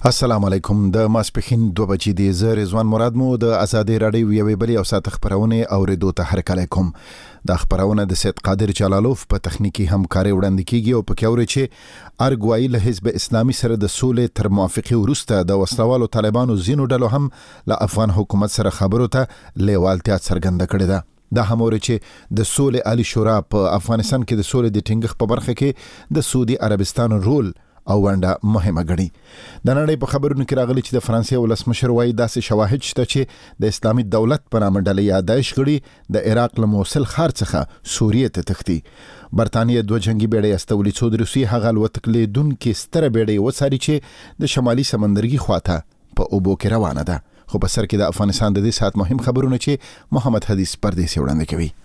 السلام علیکم. د ماسپخین 2 بجې دی. زه رضوان مراد مو د ازادي رادیو یوې بلې او سات خبرونه اوریدو ته هرکلی کوم. د خبرونه د سید قادر جلالوف په تخنیکی همکاري وړاندې کیږي او په کوري چې ارګوای له حزب اسلامي سره د سولې تر موافقه وروسته د وسلوالو طالبانو زینو ډلو هم له افغان حکومت سره خبرو ته لیوالتیا څرګنده کړې ده. د همور چې د سولې عالی شورا په افغانستان کې د سولې د ټینګښت په برخه کې د سعودي عربستان رول او ونډه مهمه ګڼي. د نړۍ په خبرونو کې راغلي چې د فرانسې ولسمشر وايي داسې شواهد شته چې د اسلامي دولت په نامه ډلې یا داعش غړي د عراق له موصل ښار څخه سوریې ته تښتي. برتانیې 2 جنگي بیړۍ استولې څو د روسیې هغه الوتکلیدونکې ستره بیړۍ وڅاري چې د شمالي سمندرګي خواته په اوبو کې روانه ده. خو په سر کې د افغانستان د دې سات مهم خبرونه چې محمد حدیث پردیسي وړاندې کوي.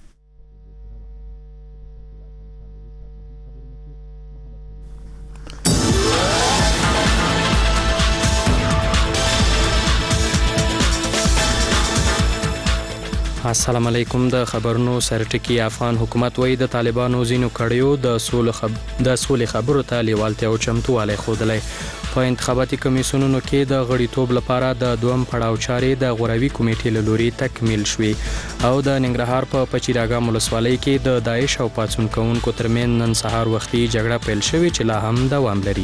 السلام علیکم. د خبرونو سرټکی افغان حکومت وایي د طالبانو زینو کړیو د سولې خبرو ته لیوالتیا او چمتووالی ښودلی. په انتخاباتي کمیسیونونو کې د غړیتوب لپاره د دویم پړاو چارې د غوراوي کمیټې له لوري تکمیل شوې او د ننګرهار په پچیراګام ولسوالۍ کې د داعش او پاڅون کوونکو ترمنځ نن سهار وختي جګړه پیل شوې چې لا هم دوام لري.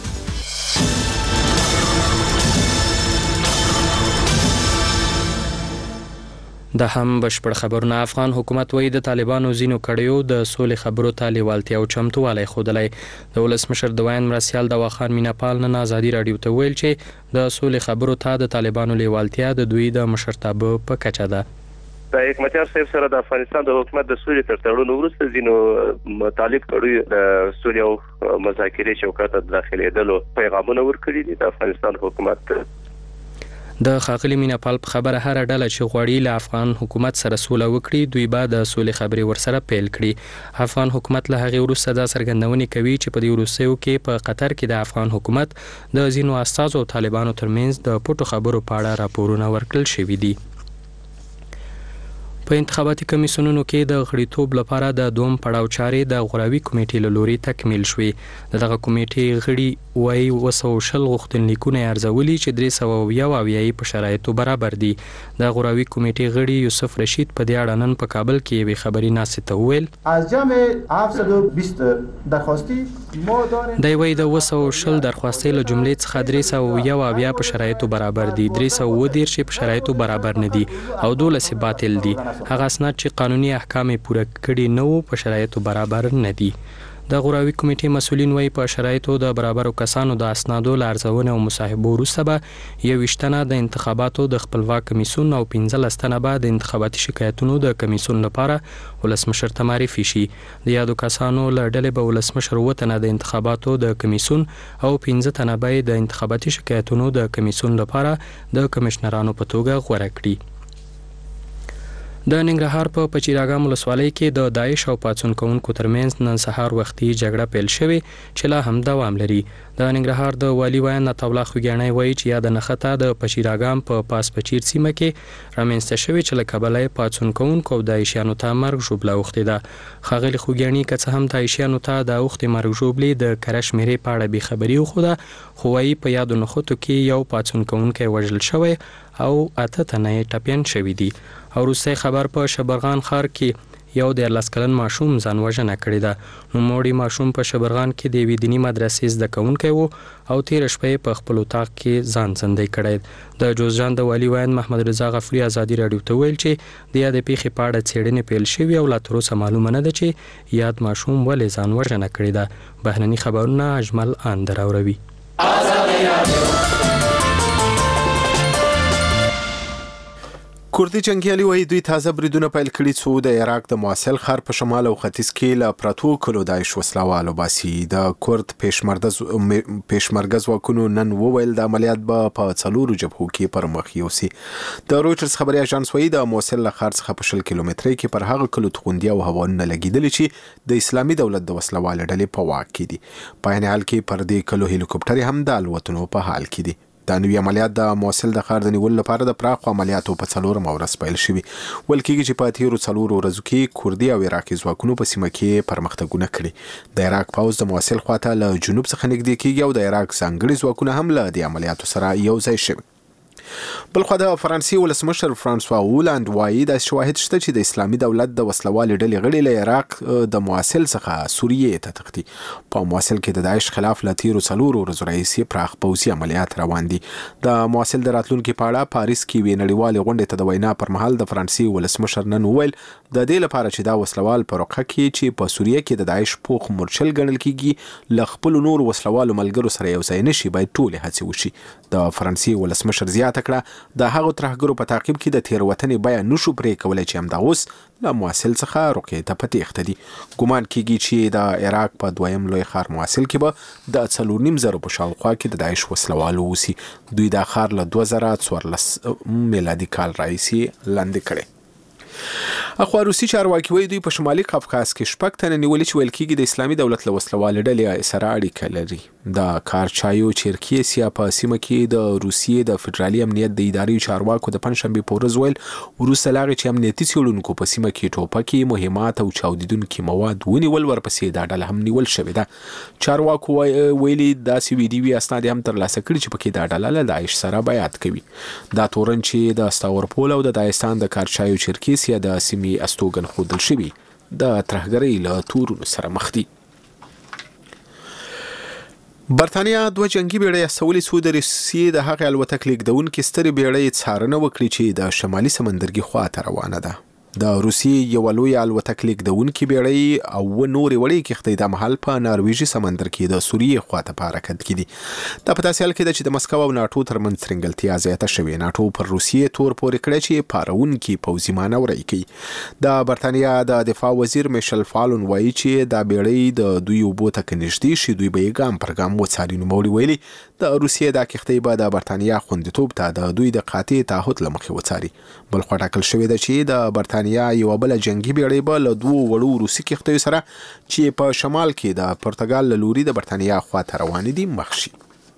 د هم بشپړ خبرونه. افغان حکومت وایي د طالبانو زینو کړیو د سولې خبرو ته لیوالتیا او چمتووالی ښودلی. د ولسمشر د ویاند مرستیال دواخان میناپال نن ازادي راډیو ته ویل چې د سولې خبرو ته د طالبانو لیوالتیا د دوی د مشرتابه په کچه ده. د حکمتیار صاحب سره د افغانستان د حکومت د سولې تر تړون وروسته ځینو مطالب کړي د سولې او مذاکرې چوکاټ ته داخلېدلو پیغامونه ورکړي دي. د افغانستان حکومت د خاغلی میناپال په خبره هر ډله چې غواړي له افغان حکومت سره سوله وکړي دوی به د سولې خبرې ورسره پیل کړي. افغان حکومت له هغې وروسته دا څرګندونې کوي چې په دې وروستیو کې په قطر کې د افغان حکومت د ځینو استازو او طالبانو ترمنځ د پټو خبرو په اړه راپورونه ورکړل شوي دي. په انتخاباتي کمیسیونونو کې د غړیتوب لپاره د دویم پړاو چارې د غوراوي کمیټې له لوري تکمیل شوې. دغه کمیټې غړي وايي 200 غوښتنلیکونه ارزولي چې 390 په شرایطو برابر دي. د غوراوي کمیټې غړي یوسف رشید په دې اړه نن په کابل کې یوې خبري ناستې ته وویل از جمع 720 درخواستی ما داریم دی وايي د 200 درخواستې له جملې څخه 390 په شرایطو برابر دي، 310 په شرایطو برابر نه دي او 12 باطل دي. هغه اسناد چې قانوني احکام پوره کړي نه وو په شرایطو برابر نه دي. د غوراوي کمیټې مسؤلین وايي په شرایطو د برابرو کسانو د اسنادو له ارزونې او مصاحبو وروسته به 21 تنه د انتخاباتو د خپلواک کمیسیون او 15 تنه به د انتخاباتي شکایتونو د کمیسیون لپاره ولسمشر ته معرفي شي. د یادو کسانو له ډلې به ولسمشر 7 تنه د انتخاباتو د کمیسیون او 15 تنه به د انتخاباتي شکایتونو د کمیسیون لپاره د کمشنرانو په توګه غوره کړي. د ننګرهار په پچیراګام ولسوالۍ کې د داعش او پاڅون کوونکو ترمنځ نن سهار وختي جګړه پیل شوې چې لا هم دوام لري. د ننګرهار د والي ویاند عطاالله خوګیاڼی وایي چې یا د نښته د پچیراګام په پاس پچیر سیمه کې رامنځته شوې چې له کبله یې پاڅون کوونکو او داعشیانو ته مرګ ژوبله اوښتې ده. ښاغلي خوګیاڼي که څه هم داعشیانو ته د اوښتې مرګ ژوبلې د کره شمېرې په اړه بېخبري وښوده، خو وایي په یادو نښتو کې یو پاڅون کوونکی وژل شوی او 8 تنه یې ټپیان شوي دي. او وروستی خبر په شبرغان ښار کې یو 14 کلن ماشوم ځان وژنه کړې ده. نوموړی ماشوم په شبرغان کې د یوې دیني مدرسې زده کوونکی و او تېره شپه یې په خپل اتاق کې ځان څندی کړی. د جوزجان د والي ویاند محمد رضا غفوري ازادي راډیو ته ویل چې د یادې پیښې په اړه څېړنې پیل شوي او لا تر اوسه معلومه نه ده چې یاد ماشوم ولې ځان وژنه کړې ده. بهرني خبرونه اجمل اندر اوروي. کوردي جنگیالي وایي دوی تازه بریدونه پیل کړي څو د عراق د موصل ښار په شمال او ختیځ کې له پراتو کلو داعش وسلوالو باسي. د کورد پېشمرګه ځواکونو نن وویل د عملیات به په 4 جبهو کې پر مخ یوسي. د رویټرز خبري اژانس وایي د موصل له ښار څخه په 20 کیلومترۍ کې پر هغه کلو توغندي او هوانونه لګېدلي چې د اسلامي دولت د وسلوال ډلې په واک کې دي. په عین حال کې پر دې کلو هلیکوپټر هم د الوتنو په حال کې دي. د نوي عملیات د موصل د ښار د نیولو لپاره د پراخو عملیاتو په 4 ورځ پیل شوي. ویل کېږي چې په تیرو 4 ورځو کې کردي او عراقي ځواکونو په سیمه کې پرمختګونه کړي. د عراق پوځ د موصل خواته له جنوب څخه نږدې کېږي او د عراق ځانګړي ځواکونه هم له دې عملیاتو سره یو ځای شوي. بلخوا د فرانسې ولسمشر فرانسوا هولاند وایي د شواهد شته چې د اسلامي دولت د وسلوالې ډلې غړي له عراق د موصل څخه سوریې ته تښتي. په موصل کې د داعش خلاف له تیرو 4 ورځو راهیسې پراخ پوځي عملیات روان دي. د موصل د راتلونکي په اړه پاریس کې یوې نړیوالې غونډې ته د وینا پر مهال د فرانسې ولسمشر نن وویل د دې لپاره چې دا وسلوال په رقه کې چې په سوریه کې د داعش پوخ مورچل ګڼل کېږي له خپل نور وسلوالو ملګرو سره یو ځای نشي، باید ټولې هڅې وشي. د فرانسې ولسمشر زیاته کړه د هغو ترهګرو په تعقیب کې د تېروتنې بیه نشو پرې کولی چې همدا اوس له موصل څخه رقې ته په تېښته دي. ګمان کېږي چې د عراق په 2یم لوی ښار موصل کې به د 4.5 په شاوخوا کې د داعش وسلوالو اوسي. دوی دا ښار له 2014 میلادي کال راهیسې لاندې کړی. اخوا روسي چارواکي وایي دوی په شمالي قفقاز کې 6 تنه نیولي چې ویل کېږي د اسلامي دولت له وسلوالې ډلې سره اړیکه لري. د کارچایو چیرکیسیا په سیمه کې د روسیې د فدرالي امنیت د اداري چارواکو د پنځشنبې په ورځ ویل وروسته له هغې چې امنیتي څېړونکو په سیمه کې ټوپکې، مهمات او چاودیدونکي مواد ونیول، ورپسې دا ډله هم نیول شوې ده. چارواکو ویلي داسې ویډیوي اسناد هم ترلاسه کړي چې پکې دا ډله له داعش سره بیعت کوي. دا تورن چې د ستاورپول او د داعستان د کارچایو چیرکیسیا د سیمې استوګن ښودل شوي د ترهګرۍ له تورونو سره مخ دي. برتانیا 2 جنگي بیړۍ استولې څو د روسیې د هغې الوتکې لیږدونکې سترې بیړۍ څارنه وکړي چې د شمالي سمندرګي خواته روانه ده. د روسیې یو لوی الوتکې لیږدونکې بیړۍ او نورې وړې کښتۍ د مهال په نارویژي سمندر کې د سوریې خواته په حرکت کې دي. دا په داسې حال کې ده چې د مسکو او ناټو ترمنځ ترنګلتیا زیاته شوې. ناټو پر روسیې تور پورې کړی چې پارونکي پوځي مانورې کوي. د برتانیا د دفاع وزیر میشل فالون وایي چې دا بیړۍ د دوی اوبو ته که نږدې شي دوی به یې ګام پر ګام وڅاري. نوموړي ویلي د روسیې دا کښتۍ به د برتانیا خوندیتوب ته د دوی د قاطع تعهد له مخې وڅاري. بلخوا ټاکل شوې ده چې د برتانیا یو بل جنگي بیړۍ به له 2 وړو روسي کښتیو سره چې په شمال کې د پرتګال له لوري د برتانیا خواته روانې دي مخ شي.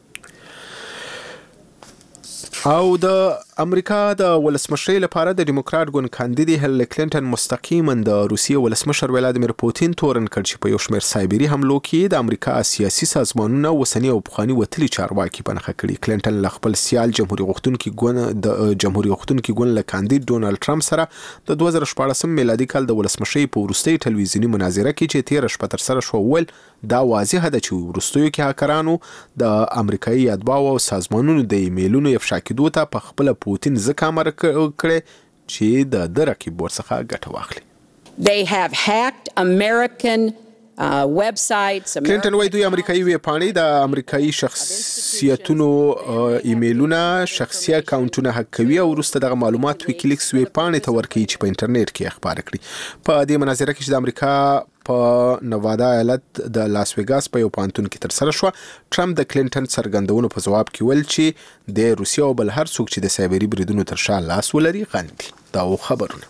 او د امریکا د ولسمشرۍ لپاره د ډیموکرات ګوند کاندید هیلری کلینټن مستقیما د روسیې ولسمشر ولادیمیر پوتین تورن کړ چې په یو شمېر سایبري حملو کې د امریکا سیاسي سازمانونه وسنی او پخواني وتلي چارواکي په نښه کړي. کلینټن له خپل سیال جمهوریت غوښتونکي ګوند له کاندید ډونالډ ټرمپ سره د 2014 میلادي کال د ولسمشرۍ په وروستۍ ټلویزیوني مناظره کې چې 13 شپه ترسره شوه وویل دا واضحه ده چې وروستیو کې هاکرانو د امریکایي اتباعو او سازمانونو د ایمیلونو افشا کېدو ته په خپله پوتین ځکه امر کړی چې د رقیب ورڅخه ګټه واخلي. They have hacked American websites. کلینټن وایي دوی امریکایي ویبپاڼې د امریکایي شخصیتونو ایمیلونه شخصي اکاونټونه هک کوي او وروسته دغه معلومات ویکیلیکس ویبپاڼې ته ورکوي چې په انټرنیټ کې خپاره کړي. په دې مناظره کې چې د امریکا په نوادا ایالت د لاس ویګاس په یو پوهنتون کې ترسره شوه ټرمپ د کلینټن څرګندونو په ځواب کې ویل چې د روسیې او بل هر څوک چې د سایبري بریدونو تر شا لاس ولري غندي. دا و خبرونه.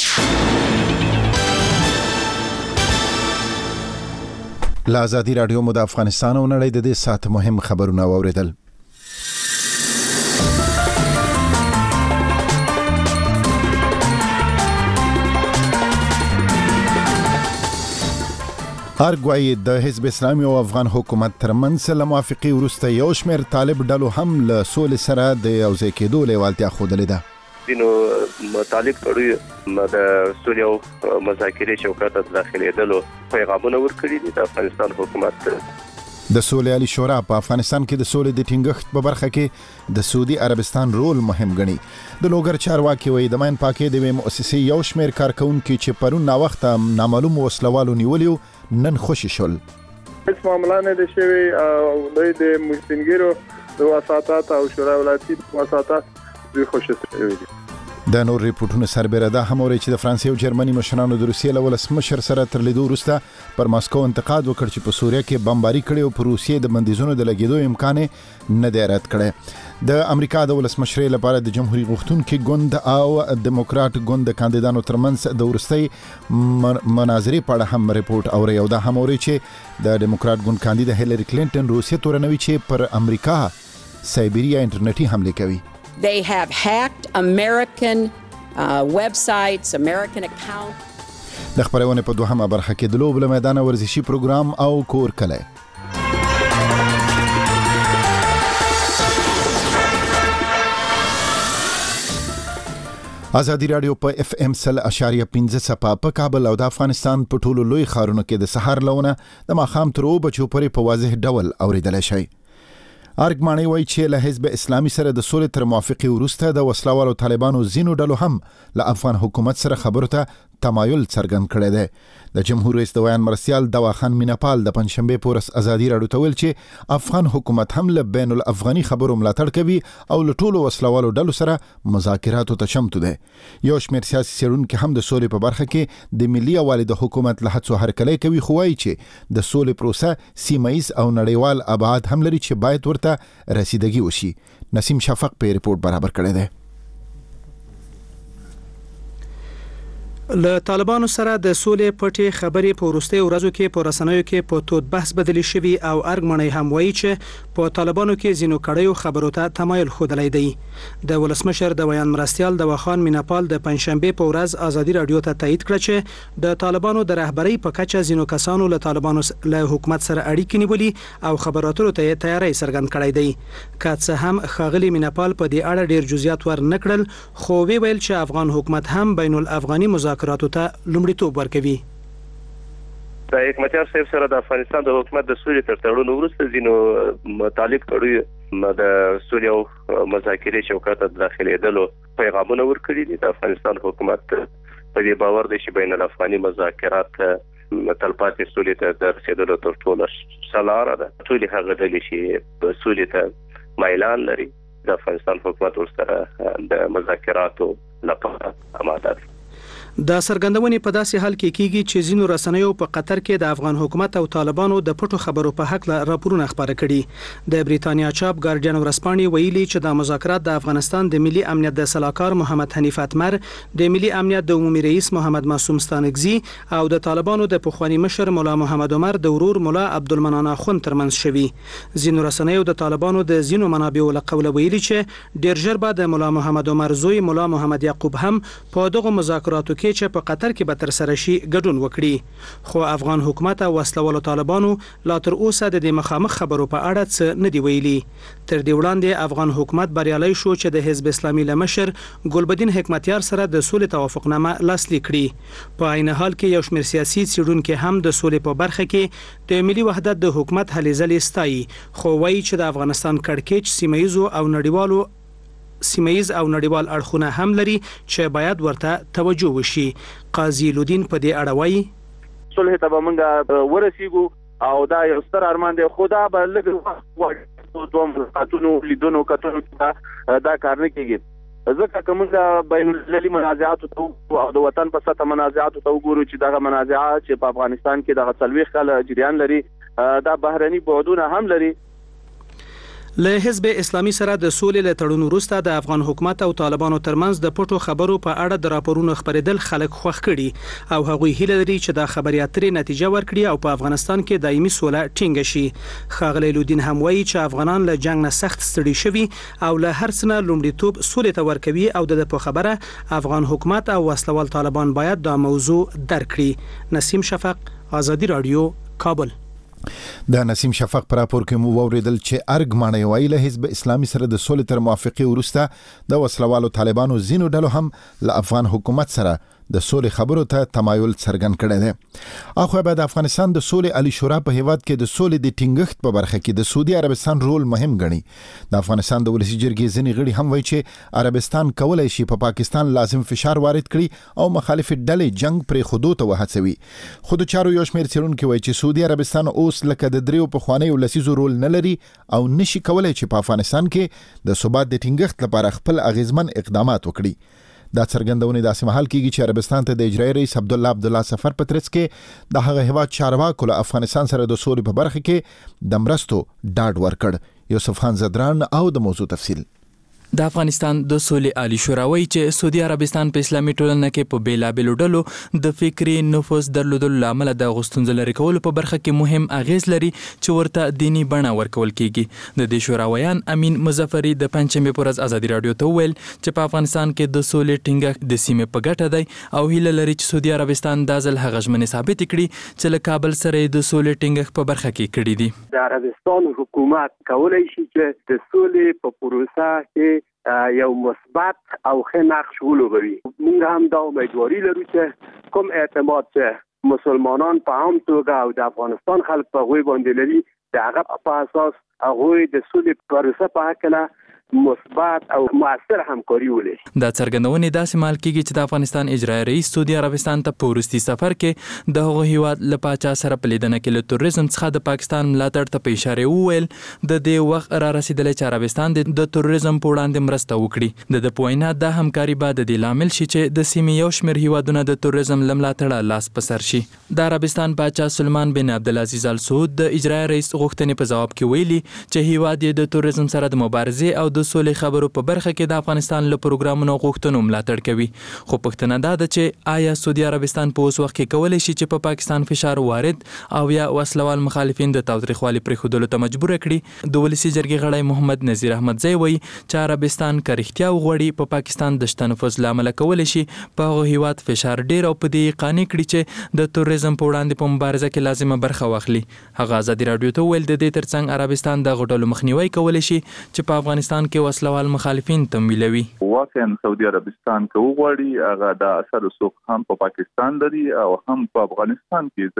لا ازادي رادیو مو د افغانستان او نړۍ د دې سات مهم خبرونه واوریدل. ارګوای د حزب اسلامي او افغان حکومت ترمنځ له موافقې وروسته یو شمېر طالب ډلو هم له سولې سره د یوځای کېدو لیوالتیا ښودلې ده. دینو طالب کړي د سولې او مذاکرې چوکاټ ته داخلېدلو پیغامونه ورکړي دي. د افغانستان حکومت د سولې عالی شورا په افغانستان کې د سولې د ټینګښت په برخه کې د سعودي عربستان رول مهم ګڼي. د لوګر چارواکي وایي د ماین پاکې د مؤسسې یو شمېر کارکونکي چې پرون ناوخته نامعلوم وسلوالو نیولیو نن خوشي شول. هیڅ معامله نه ده شوې او د محسنګیرو د وساطات او شورا ولایتي وساطات دوی خوشي شوي دي. د نور ریپورتونو سربېره دا هم اوري چې د فرانسې او جرمني مشرانو د روسیې له ولسمشر سره تر لیدو وروسته پر ماسکو انتقاد وکړ چې په سوریه کې بمباري کړې او په روسیې د بندیزونو د لګېدو امکان نه دی رد کړی. د امریکا د ولسمشرۍ لپاره د جمهوریت غوښتونکي ګوند او ډیموکرات ګوند د کاندیدانو ترمنځ د وروستۍ مناظرې په اړه هم ریپورت اوري او دا هم اوري چې د ډیموکرات ګوند کاندید هیلری کلینټن روسیې تورنوي چې پر امریکا سایبریا انټرنیټي حمله کوي. They have hacked American websites, American accounts. د خبرونه په دوهمه برخه کې د لوبل میدان ورزشي پروګرام او کور کله. ازادي رادیو په اف ام سل اشاریه 15 صفه په کابل او د افغانستان په ټولو لوی ښارونو کې د سحر لونه د ماخام تر 2 بجو پورې په واضح ډول اوریدل شي. ارګماني وایي چې له حزب اسلامي سره د سولې تر موافقې وروسته د وسلوالو طالبانو زینو ډلو هم له افغان حکومت سره خبرو ته تمایل څرګند کړی دی. د جمهور رئیس د ویان مرستیال دواخان میناپال د پنځشنبه پورس ازادي راډیو ته ویل چې افغان حکومت هم له بین الافغاني خبرو ملاتړ کوي او له ټولو وسلوالو ډلو سره مذاکراتو ته چمتو دی. یو شمېر سیاسي څېړونکي هم د سولې په برخه کې د ملي یووالي د حکومت له هڅو هرکلی کوي، خو وایي چې د سولې پروسه سیمایز او نړیوال ابعاد هم لري چې باید ورته رسیدګي وشي. نسیم شفق په ریپورت برابر کړی دی. له طالبانو سره د سولې پټې خبرې په وروستي ورځو کې په رسنیو کې په تود بحث بدلی شوی او ارګمنۍ هم وایي چې په طالبانو کې زینو کړیو خبرو ته تمایل ښودلی دی. د ولسمشر د ویان مرستیال دواخان میناپال د پنځشنبه په ورځ ازادي راډیو ته تایید کړ چې د طالبانو د رهبرۍ په کچه زینو کسانو له طالبانو له حکومت سره اړیکې نیولې او خبراتو ته تیاری څرګند کړی دی. که څه هم خاغلی میناپال په دې اړه ډیر جزئیات ور نکړل، خو ویل چې افغان حکومت هم بین الافغاني مذاکراتو ته لومړیتوب ورکوي. د حکمتیار صاحب سره د افغانستان د حکومت د سولې تر تړون وروسته ځینو متعلق کړي د سولې او مذاکرې چوکاټ ته داخليدلو پیغامونه ورکړي دي. د افغانستان حکومت په دې باور دی چې بین الافغاني مذاکرات تلپاتې سولې ته د رسیدلو تر ټولو سلاره ده. ټول هغه ډلې چې سولې ته مایلان لري د افغانستان حکومت ورسره د مذاکراتو لپاره آماده دي. دا څرګندونې په داسې حال کې کیږي چې ځینو رسنیو په قطر کې د افغان حکومت او طالبانو د پټو خبرو په حق له راپورونه خبره کړي. د بریتانیا چاپ ګارډین ورسپانې ویلي چې د مذاکرات د افغانستان د ملي امنیت د سلاکار محمد حنیف اتمر، د ملي امنیت د عمومي رئیس محمد معصوم ستانکزي او د طالبانو د پخوانی مشر مولا محمد عمر د ورور مولا عبدالمنان اخوند ترمنځ شوي. ځینو رسنیو د طالبانو د ځینو منابعو له قوله ویلي چې ډیر ژر به د مولا محمد عمر زوی مولا محمد یعقوب هم په دغه مذاکراتو چې په قطر کې به تر سره شي ګډون وکړي. خو افغان حکومت او وسلوالو طالبانو لا تر اوسه د مخامخ خبرو په اړه څه نه دی ویلي. تر دې وړاندې افغان حکومت بریالي شو چې د حزب اسلامي لمشر ګلبدین حکمتیار سره د سولې توافقنامه لاسلیک کړي. په عین حال کې یو شمېر سیاسي څېړونکي هم د سولې په برخه کې د ملي وحدت د حکومت هلې ځلې ستایي، خو وایي چې د افغانستان کړکېچ سیمایز او نړیوال اړخونه هم لري چې باید ورته توجه وشي. قاضي لودین په دې اړه وایي صلح ته موږ ورسیږو او دا یو ستر ارمان دی، خو دا به لږ دوه ملاقاتونو لیدونو کتنو دا کار نه کیږي. ځکه که موږ بین المللي منازعاتو ته او د وطن په سطح منازعاتو ته وګورو چې دغه منازعات چې په افغانستان کې دغه 40 کال جریان لري، دا بهرني بعدونه هم لري. له حزب اسلامي سره د سولې له تړون وروسته د افغان حکومت او طالبانو ترمنځ د پټو خبرو په اړه د راپورونو خبرېدل خلک خوښ کړي او هغوی هیله لري چې د خبري اترې نتیجه ورکړي او په افغانستان کې دایمي سوله ټینګه شي. ښاغلی لودین هم وایي چې افغانان له جنگ نه سخت ستړي شوي او له هر څه نه لومړیتوب سولې ته ورکوي او د په خبره افغان حکومت او وسلوال طالبان باید دا موضوع درک کړي. نسیم شفق، ازادي راډیو، کابل. د نسیم شفق پر راپور کې مو ووریدل چې ارګمانۍ وایي له حزب اسلامي سره د سولې تر موافقې وروسته د وسلوالو طالبانو زینو ډلو هم له افغان حکومت سره د سولې خبرو ته تمایل څرګند کړی دی. اخو به د افغانستان د سولې عالی شورا په هیواد کې د سولې د ټینګښت په برخه کې د سعودي عربستان رول مهم ګڼي. د افغانستان د ولسی جرګې ځینې غړي هم وایي چې عربستان کولای شي په پاکستان لازم فشار وارد کړي او مخالف ډلې جنگ پرې خودو ته وهڅوي. خو د چارو یو شمېر څېړونکي وایي چې سعودي عربستان اوس لکه د دریو پخوانیو لسیزو رول نه لري او نشي کولای چې په افغانستان کې د ثبات د ټینګښت لپاره خپل اغیزمن اقدامات وکړي. دا څرګندونه داسې مهال کېږي چې عربستان ته د اجرایي رئیس عبدالله سفر په ترڅ کې د هغه هیواد چارواکو له افغانستان سره د سولې په برخه کې د مرستو ډاډ ورکړ. یوسف خان زدران او د موضوع تفصیل. د افغانستان د سولې عالی شورا وایي چې سعودي عربستان په اسلامي ټولنه کې په بیلابېلو ډلو د فکري نفوذ درلودلو له امله د غوښتنځ لري کولو په برخه کې مهم اغیز لري چې ورته دینی بڼه ورکول کیږي. د دې شورا ویان امین مظفری د پنځمې پر ورځ ازادي رادیو ته ویل چې په افغانستان کې د سولې ټینګښت د سیمې په ګټه دی او هیله لري چې سعودي عربستان د ځل هغه ژمنې ثابت کړي چې له کابل سره د سولې ټینګښت په برخه کې کړي دي. د عربستان حکومت کولای شي چې د سولې په پروسه کې یو مثبت او ښه نقش ولوبوي. موږ هم دا امیدواري لرو چې کوم اعتماد چې مسلمانان په عام توګه او د افغانستان خلک په هغوی باندې لري د هغه په اساس هغوی د سولې پروسه په هکله مثبت او مؤثر همکاري ولري. دا څرګندونې داسې مهال کېږي چې د افغانستان اجرایي رئیس سعودي عربستان ته په وروستي سفر کې د هغه هیواد له پاچا سره په لیدنه کې له تروریزم څخه د پاکستان ملاتړ ته په اشاره وویل د دې وخت را رسیدلی چې عربستان د تروریزم په وړاندې مرسته وکړي. د پوینا د همکاري بعد د لامل شي چې د سیمې یو شمېر هیوادونه د تروریزم له ملاتړه لاس په سر شي. د عربستان پاچا سلمان بن عبدالعزیز ال سعود د اجرایي رئیس غوښتنې په جواب کې ویلي چې هیواد یې د تروریزم سره د مبارزې او د سولې خبرو په برخه کې د افغانستان له پروګرامونو غوښتنو ملاتړ کوي. خو پوښتنه دا ده چې آیا سعودي عربستان په اوس وخت کې کولی شي چې په پاکستان فشار وارد او یا وسلوال مخالفین د تاوتریخوالي پرېښودلو ته مجبور کړي؟ د ولسي جرګې غړی محمد نذیر احمدزی وایي چې عربستان که رښتیا وغواړي په پاکستان د شته نفوذ له امله کولی شي په هغه هیواد فشار ډېر او په دې قانع کړي چې د تروریزم په وړاندې په مبارزه کې لازمه برخه واخلي. هغه ازادي رادیو ته ویل د دې ترڅنګ عربستان د غټلو مخنیوي کولی شي چې په افغانستان کې وسلوال مخالفین تمویلوي. واقعا سعودي عربستان که وغواړي هغه د اثر رسوخ هم په پاکستان لري او هم په افغانستان کې،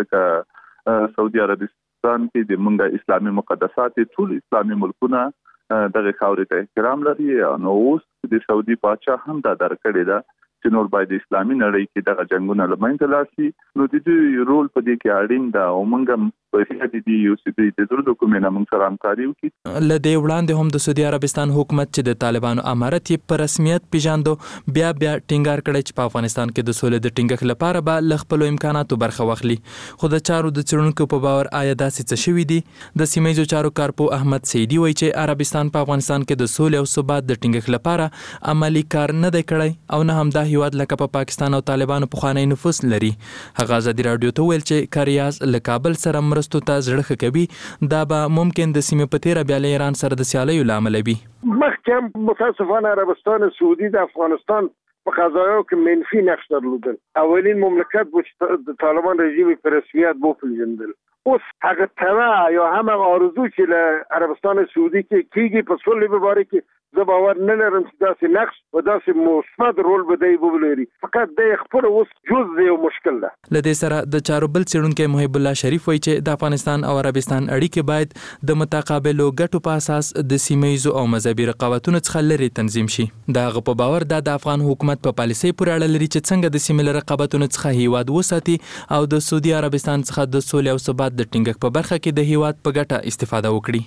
ځکه سعودي عربستان کې د منګه اسلامي مقدسات ټول اسلامي ملکونه دغه خاورې ته احترام لري. نو اوس د سعودي پاچا هم دا درکړې ده چې نور باید اسلامي نړۍ کې دغه جنگونه له منځه لاړ شي. نو د دې رول په دې کې اړین ده او موږ په سیاسي دي یو سیدي د زړه کومه موږ سره همکاري وکړي. له دې وړاندې هم د سعودي عربستان حکومت چې د طالبانو امارت یې په رسمیت پیژاندو بیا ټینګار کړی چې په افغانستان کې د سولې د ټینګښت لپاره به له خپلو امکاناتو برخه واخلي. خو د چارو د څېړونکو په باور آیا داسې څه شوي دي؟ د سیمهییزو چارو کارپو احمد سیدي وایي چې عربستان په افغانستان کې د سولې او ثبات د ټینګښت لپاره عملی کار نه دی کړی او نه هم دا هیواد لکه په پاکستان او طالبانو پخوانی نفوذ لري. هغه ازادي رادیو ته ویل چې کاریاز له کابل سره مرستو ته زړه ښه کوي دا به ممکن د سیمې په تیره بیا له ایران سره د سیالیو له امله وي. مخکې متاسفانه عربستان سعودي د افغانستان په قضایاو کې منفي نقش درلودل. اولین مملکت بود چې د طالبان رژیم په رسمیت وپېژندل. اوس هغه تمه یا هم آرزو چې له عربستان سعودي کې کېږي په سولې په باره کې زه باور نه لرم چې داسې نقش و داسې مثبت رول به دی ولري. فقط د خپل اوس جزء یو مشکل ده. له دې سره د چارو بل څېړونکی محب الله شریف وایي چې د افغانستان او عربستان اړیکې باید د متقابلو ګټو په اساس د سیمهییزو او مذهبي رقابتونو څخه لرې تنظیم شي. د هغه په باور دا د افغان حکومت په پالیسۍ پورې اړه لري چې څنګه د سیمې له رقابتونو څخه هیواد وساتي او د سعودي عربستان څخه د سولې او ثبات د ټینګښت په برخه کې د هیواد په ګټه استفاده وکړي.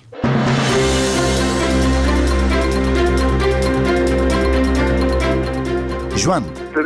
ژوند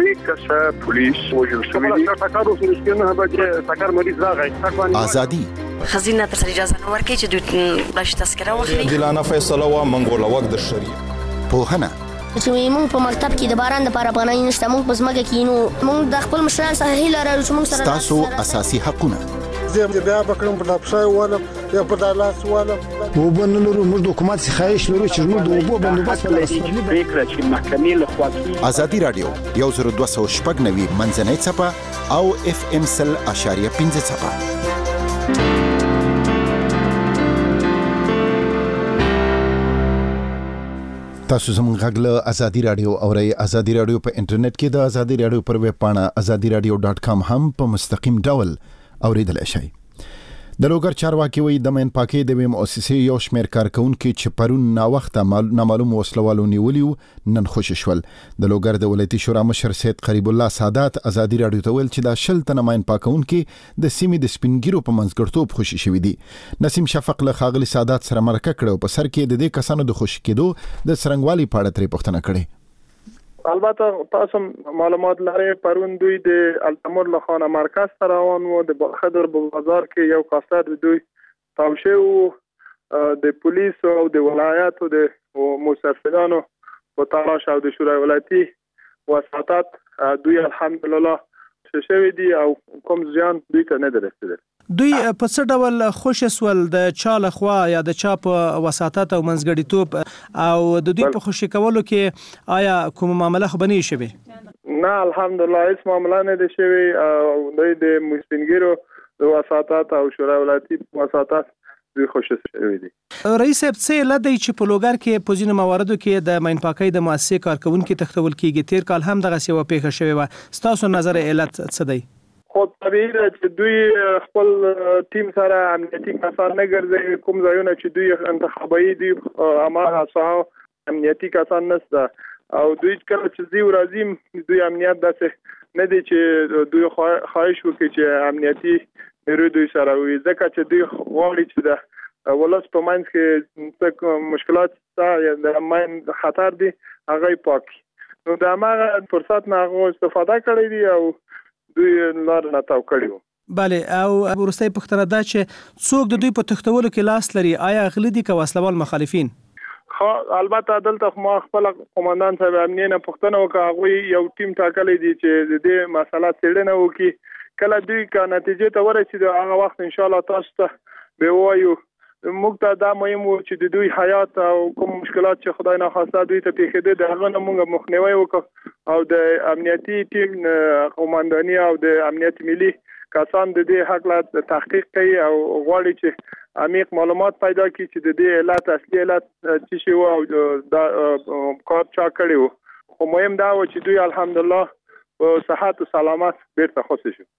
ازادي خزینه تر اجازه نه ورکړي چې دوی بلش تذکره واخلي. دلانه فیصله وا منګول وخت د شری پوهنه چې موږ په مکتب کې د باران لپاره پناه نشته، موږ په ځمکه کې نو موږ د خپل مشرانو څخه هیله لرو چې موږ سره تاسو اساسي حقونه زه بیا بکرم په دپسای والم یا په دالاس والم وبنلرو موږ د حکومت څخه خواهش لرو چې موږ د اوبو بندوبست په رسمي فکر چې محکمې له خوا ازادي رادیو 1290 منځنۍ صفه او اف ام 100.5 صفه. تاسو زموږ غږ له ازادي رادیو اورئ. ازادي رادیو په انټرنیټ کې د ازادي رادیو پر ویب پاڼه azadiradio.com هم په مستقیم ډول اوریدل شي. د لوګر چارواکي وایي د مین پاکي د مؤسسې یو شمېر کارکونکو چې پرون ناوخته نامعلوم وسلوالو نیولیو نن خوشی شول. د لوګر د ولایتي شورا مشر سید قریب الله سادات ازادي رادیو ته ویل چې دا شل تنه مین پاکونکو د سیمې د سپینګیرو په منځګړتوب خوشی شوي دي. نسیم شفق له خاغلی سادات سره مرکه کړو په سر کې د دې کسانو د خوشی کېدو د سرنګوالي په اړه ترې پوښتنه کړې. البته تاسو معلومات لرئ پرون دوی د التمور له خانه مرکز ته روان وو. د خضر بازار کې یو کاسټر دوی تاوشه او د پولیس او د ولایت او د مسافرانو په تلاش او د شورای ولایتي وساتات دوی الحمدلله شوي دي او کوم ځان دوی ته نه درسیدل. دوی په څه ډول خوش سول د چا لخوا یا د چا په وساتات او منځګړیتوب او د دوی په خوشی کولو کې آیا کوم معامله خو بنې شوي؟ نه الحمدلله هیڅ معامله نه ده شوي او دوی د مسلمانګرو د وساتات او شورای ولایتي وساتات دوی خوش شوي دي. رئیس صاحب څه لدی چې په لوګر کې په ځینو مواردو کې د ماین پاکۍ د مؤسسې کارکونکو تختول کیږي. تیر کال هم دغه څه پیښه شوې و. ستاسو نظر علت څه دی؟ خو طبیعي ده چې دوی خپل ټیم سره امنیتي کسان نه ګرځي. کوم ځایونه چې دوی انتخابي دي اماره صاحب امنیتي کسان نشته او دوی کله چې دوی راځي دوی امنیت داسې نه دي چې دوی خواهش وکړي چې امنیتي میرو دوی سره وي ځکه چې دوی غواړي چې د ولس په منځ کې څه مشکلات یا د ماین خطر دي هغه پاک. نو د هغه فرصت نه هغه استفاده کړی دي او دوی لار نه تاو کړیو. بله او ورستۍ پوښتنه ده چې څوک د دوی په تختولو کې لاس لري؟ آیا غلي دي که وسلوال مخالفین؟ البته دلته ما خپل قومندان صاحب امنیه نه پوښتنه وکړه. هغه یو ټیم ټاکلی دي چې د دې مسله څېړنه وکړي. کله دوی کا نتیجې ته ورسېږي هغه وخت ان شاء الله تاسو ته به وایو. موږ ته دا مهم و چې د دوی حیات او کوم مشکلات چې خدای ناخواسته دوی ته پیښېده د هغه نه موږ مخنیوي وکړو او د امنیتي ټیم قومنداني او د امنیت ملي کسان د دې حق لا تحقیق کوي او غواړي چې عمیق معلومات پیدا کړي چې د دې علت اصلي علت څه شی و او دا کار چا کړی و. خو مهم دا و چې دوی الحمدلله په صحت او سلامت بیرته خوشی شو.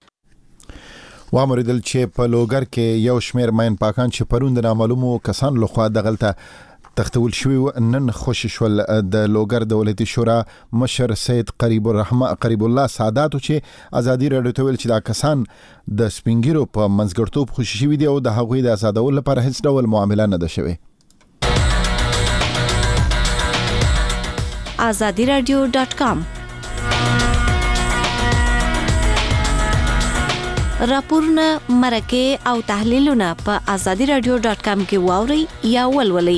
وامریدل چې په لوګر کې یو شمیر ماین پاکان چې پرون د نامعلومو کسان لخوا دغلته تختول شوی نن خوش شول. د لوګر دولتي شورا مشر سید قریب الله سعادت چې ازادي رادیو ته ویل چې دا کسان د سپینګیرو په منځګړتوب خوشی شوی دي او د هغوی د آزادولو لپاره هیڅ ډول معامله نه ده شوی. azadiradio.com راپورونه مرکه او تحلیلونه په azadiradio.com کې واوري یا ولولئ.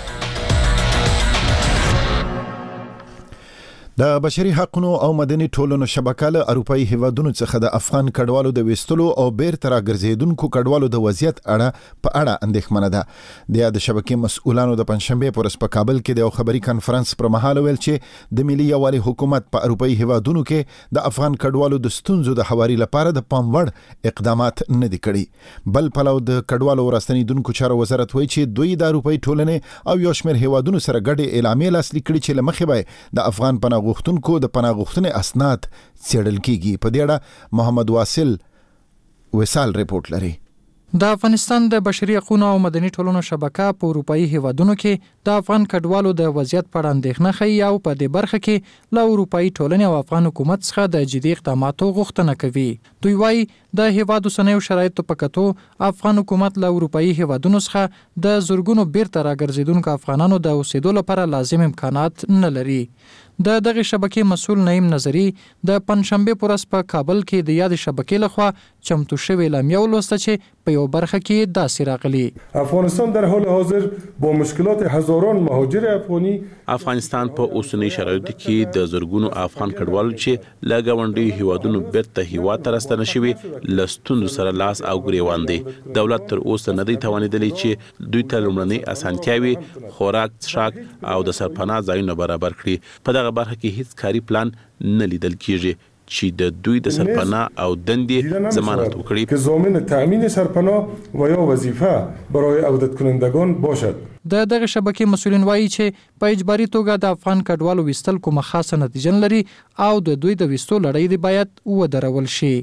د بشري حقوقو او مدني ټولنو شبکه له اروپאי هیوادونو څخه د افغان کډوالو د وستلو او بیرته راګرځیدونکو کډوالو د وضعیت په اړه اندېښمنه ده. د شبکې مسؤلانو د پنځشنبه پر په کابل کې د خبري کانفرنس پر مهال ویل چې د ملي یووالي حکومت په اروپאי هیوادونو کې د افغان کډوالو د ستونزو د حواري لپاره د پام وړ اقدامات نه دي کړي. بل پلو د کډوالو ورستنیدونکو چارو وزارت وایي چې دوی د اروپאי ټولنې او یو شمېر هیوادونو سره ګډه اعلامیه لاسلیک کړي چې لمخې به د افغان پناه غوښتونکو د پناه غوښتنې اسناد څېړل کیږي. په دې اړه محمد واصل وصال رپورټ لري. د افغانستان د بشري حقوقو او مدني ټولنو شبکه په اروپאי هیوادونو کې د افغان کډوالو د وضعیت په اړه اندېښنه ښیي او په دې برخه کې له اروپאי ټولنې او افغان حکومت څخه د جدي اقداماتو غوښتنه کوي. دوی وایي د هیواد اوسنیو شرایطو په کتو افغان حکومت له اروپאי هیوادونو څخه د زورګونو بیرته راګرځیدونکو افغانانو د اوسېدو لپاره لازم امکانات نه لري. د دغه شبکې مسؤل نعیم نظری د پنځشنبه پر ورځ په کابل کې د یاد شبکې لخوا چمتو شوی اعلامیه ولوسته چې په یو برخه کې داسې راغلي. افغانستان در حال حاضر با مشکلات هزاران مهاجر افغانی افغانستان په اوسنی شرایطو کې د زورګونو افغان کډوالو چې له ګاونډي هیوادونو بیرته هیواد ته راستنه شوي لستون سره لاس او ګریوان دي. دولت تر اوسه نه دی توانیدلی چې دوی ته لومړنۍ اسانتیاوي خوراک څښاک او د سرپناه ځایونه برابر کړي. په دغه برخه کې هیڅ کاری پلان نه لیدل کیږي چې د دوی د سرپناه او دندې ضمانت وکړي که ضامن تامین سرپناه و یا وظیفه برای عودت کنندگان باشد. د دغه شبکې مسؤلین وایي چې په اجباري توګه د افغان کډوالو وستل کومه خاصه نتیجه لري او د دوی د وستو لړۍ دی باید ودرول شي.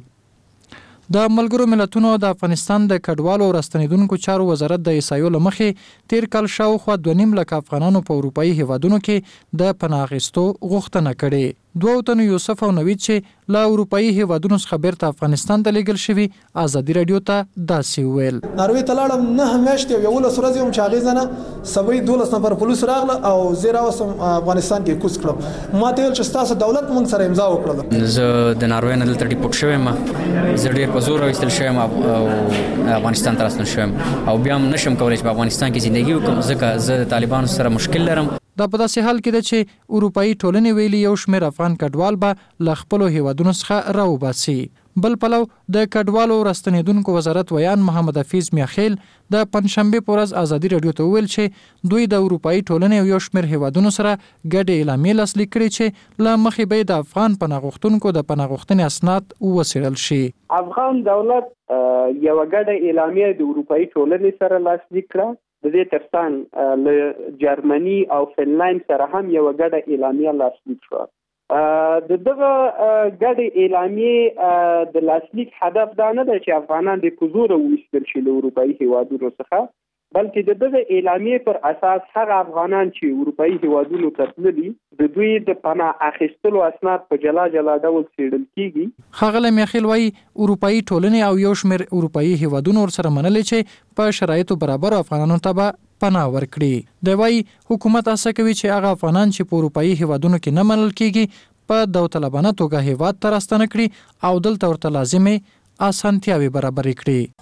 د ملګرو ملتونو د افغانستان د کډوالو او راستنیدونکو چارو وزارت د ایسایو لمخې تیر کال شاوخوا 2.5 لک افغانانو په اروپאי هیوادونو کې د پناه اخیستو غوښتنه کړې. دوه تنو یوسف او نوید چې له اروپאי هیوادونو څخه بیرته افغانستان ته لیږل شوي ازادي رادیو ته داسې ویل. ناروې ته لاړم 9 میاشتې یو ولس ورځ یم چې هغې ځنه سوی 12 نفر پولیس راغله او زه راوستم افغانستان کې کوز کړم. ما ته ویل چې ستاسو دولت موږ سره امضا وکړله. زه د ناروې نه دلته ډیپورټ شوی یم. زه ډېر په زور راوستل شویم او افغانستان ته راستون شویم او بیا هم نشم کولی چې په افغانستان کې زندگی وکړم ځکه زه د طالبانو سره مشکل لرم. دا په داسې حال کې ده چې اروپאי ټولنې ویلي یو شمېر افغان کډوال به له خپلو هیوادونو څخه راوباسي. بل پلو د کډوالو راستنیدونکو وزارت ویان محمد حفیظ میاخیل د پنځشنبه په ورځ ازادي رادیو ته ویل چې دوی د اروپאי ټولنې یو شمېر هیوادونو سره ګډه اعلامیه لاسلیک کړې چې له مخې به د افغان پناهغوښتونکو د پناهغوښتنې اسناد وڅېړل شي. افغان دولت یو ګډه اعلامیه د اروپאי ټولنې سره لاسلیک کړه. د دې ترڅنګ له جرمني او فنلند سره هم یو ګډه اعلامیه لاسلیک شوه. د دغه ګډه اعلامیه د لاسلیک هدف دا نه دی چې افغانان د پزور وستل شي له اروپאי هیوادونو څخه، بلکې د دغه اعلامیه پر اساس هغه افغانان چې اروپאי هیوادونو ته تللي د دوی د پناه اخیستلو اسناد په جلا ډول څېړل کیږي. ښاغلی میاخیل وایي اروپאי ټولنې او یو شمېر اروپאי هیوادونو ورسره منلي چې په شرایطو برابر افغانانو ته به پناه ورکړي. دی وایي حکومت هڅه کوي چې هغه افغانان چې په اروپאי هیوادونو کې نه منل کیږي په داوطلبانه توګه هیواد ته راستنه کړي او دلته ورته لازمې اسانتیاوې برابرې کړي.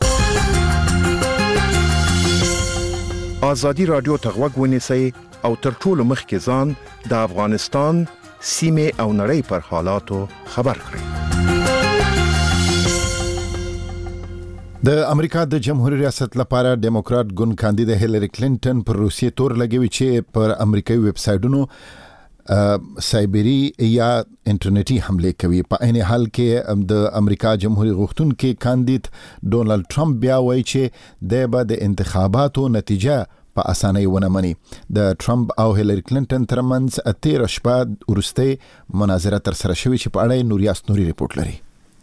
آزادی رادیو ته غوږ ونیسئ او تر ټولو مخکې ځان د افغانستان سیمې او نړۍ پر حالاتو خبر کړئ. د امریکا د جمهوریت ریاست لپاره ډیموکرات ګوند کاندید هیلری کلینټن پر روسیې تور لګوي چې پر امریکایي ویب سایټونو سایبری یا انټرنیټي حمله کوي. په عین حال کې د امریکا جمهوریت غوښتونکي کاندید ډونالد ټرمپ بیا وایي چې د انتخاباتو نتیجه په اسانۍ ونه مني. د ټرمپ او هیلری کلینټن ترمنځ 13 شپه وروسته مناظره تر سره شوې چې په اړه نوریاس نوري ریپورت لري.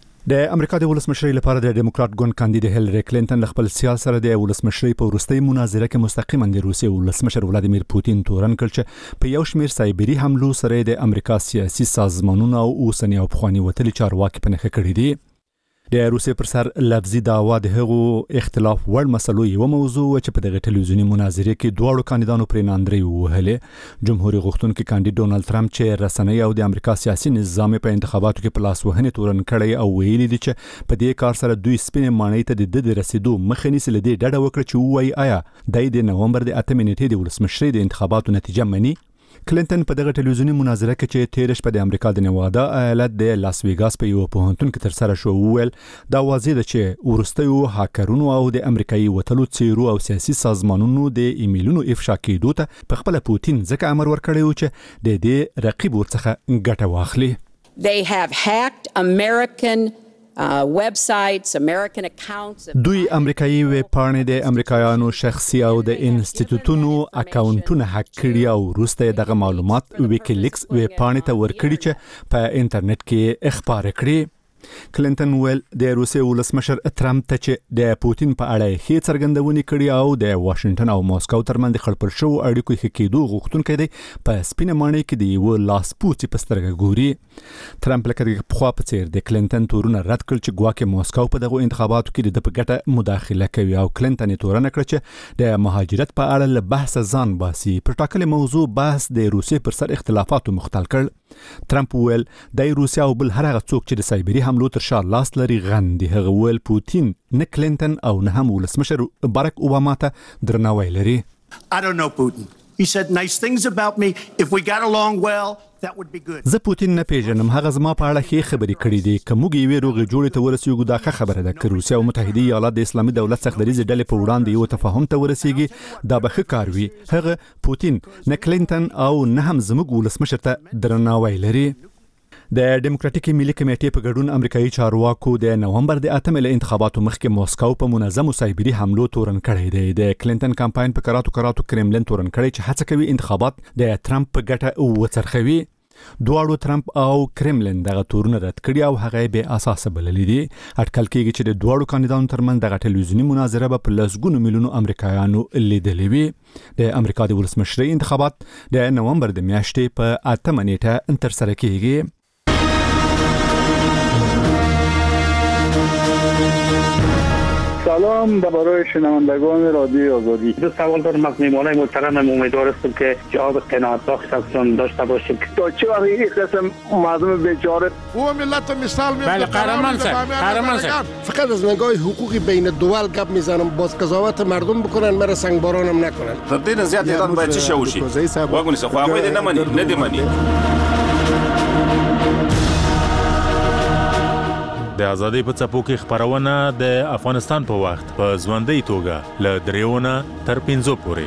د امریکا د ولسمشرۍ لپاره د ډیموکرات ګوند کاندید هیلری کلینټن خپل سیال سره د ولسمشرۍ په وروستۍ مناظره کې مستقیما د روسیې ولسمشر ولادیمیر پوتین تورن کړ چې په یو شمېر سایبری حملو سره د امریکا سیاسي سازمانونو او اوسنی او پخوانی وتلي چارواکي په نښه کړي دي. د روسیې پر سر لفظي دعوا د هغو اختلاف وړ مسلو یو موضوع چې په دغه ټلویزیونی مناظره کې دواړو کاندیدانو پرې ناندرۍ ووهلې. جمهوریت غوښتونکي کاندید ډونالد ټرمپ چې رسنۍ او د امریکا سیاسي نظام په انتخاباتو کې په لاس وهنې تورن کړی او ویلي دي چې په دې کار سره دوی سپینې ماڼۍ ته د رسیدو مخه نیسي، له دې ډډه وکړه چې ووایي آیا د نومبر د 8 نیټې د ولسمشرۍ د انتخاباتو نتیجه مني. کلینټن په دغه ټلویزیونی مناظره کې چې 13 شپه د امریکا د نیوادا ایالت د لاس ویګاس په یو پوهنتون کې تر سره شو وویل دا واضح ده چې ورستیو هاکرونو او د امریکایي وتلو څیرو او سیاسي سازمانونو د ایمیلونو افشا کېدو ته په خپل پوتین ځکه امر ورکړی و چې د دې رقیب ورڅخه ګټه واخلي. They have hacked American websites, American accounts. دوی امریکایي ویب پاڼې د امریکایانو شخصي او د انسټیټیوټونو اکاونټونه هک کړي او وروسته دغه معلومات ویکیلیکس ویب پاڼې ته ورکړي چې په انټرنیټ کې خپاره کړي. کلینټن ویل د روسیې ولسمشر ټرمپ ته چې د پوتین په اړه ښې څرګندونې کړي او د واشنگټن او ماسکو ترمنځ خړپړ شو اړیکو ښه کېدو غوښتونکی دی په سپینه ماڼۍ کې د یو لاس پوڅې په سترګه ګوري. ټرمپ لکه د پخوا په څیر د کلینټن تورونه رد کړل چې ګواکې ماسکو په دغه انتخاباتو کې د په ګټه مداخله کوي او کلینټن یې تورنه کړه چې د مهاجرت په اړه له بحث ځان باسي. پر ټاکلې موضوع بحث د روسیې پر سر اختلافاتو مختل کړ. ټرمپ ویل د روسیا او بل هر هغه څوک چې د سایبری حملو تر شا لاس لري غندي. هغه ویل پوتین نه کلینټن او نه هم ولسمشر باراک اوباما ته درناوی لري. I don't know Putin. He said nice things about me. If we got along well, that would be good. زه پوتین نه پیژنم، هغه زما په اړه ښې خبرې کړې دي. که موږ یوې روغې جوړې ته ورسېږو دا ښه خبره ده. که روسیه او متحده ایالات د اسلامي دولت څخه ډلې په وړاندې یو تفاهم ته ورسېږي دا به ښه کار وي. هغه پوتین نه کلینټن او نه هم زموږ ولسمشر ته درناوی لري. د ډیموکراتیکي ملي کمیټې په ګډون امریکایي چارواکو د نومبر د 8 له انتخاباتو مخکې ماسکو په منظمو سایبری حملو تورن کړی دی. د کلینټن کمپاین په کراتو کرملین تورن کړی چې هڅه کوي انتخابات د ټرمپ په ګټه وڅرخوي. دواړو ټرمپ او کرملین دغه تورونه رد کړي او هغه به اساس بللي دي. اټکل کېږي چې د دواړو کاندیدانو ترمنځ دغه ټلویزیونی مناظره به په لسګونو میلیونو امریکایانو لیدلې وي. د امریکا د ولسمشرۍ انتخابات د نومبر د میاشتې په 8 نیټه تر سره کېږي. سلام برای شنوندگان رادیو آزادی. دو سوال دارم مقنیمانه محترم، امیدوار هستم که جواب قناعت بخش هستم داشته باشیم. تا چه وقت این قسم مردم بیچاره او ملت مثال میاد. بله قهرمان صاحب فقط از نگاه حقوقی بین دول گپ میزنم، باز قضاوت مردم بکنن، مرا سنگبارانم نکنن. تر دې نه زیات اعلان باید چی وشي. واګونی څه خو هغه دې نه دی مني. د ازادۍ په څپو کې خبرونه د افغانستان په وخت په ژوندۍ توګه ل دریونه تر 5 پورې.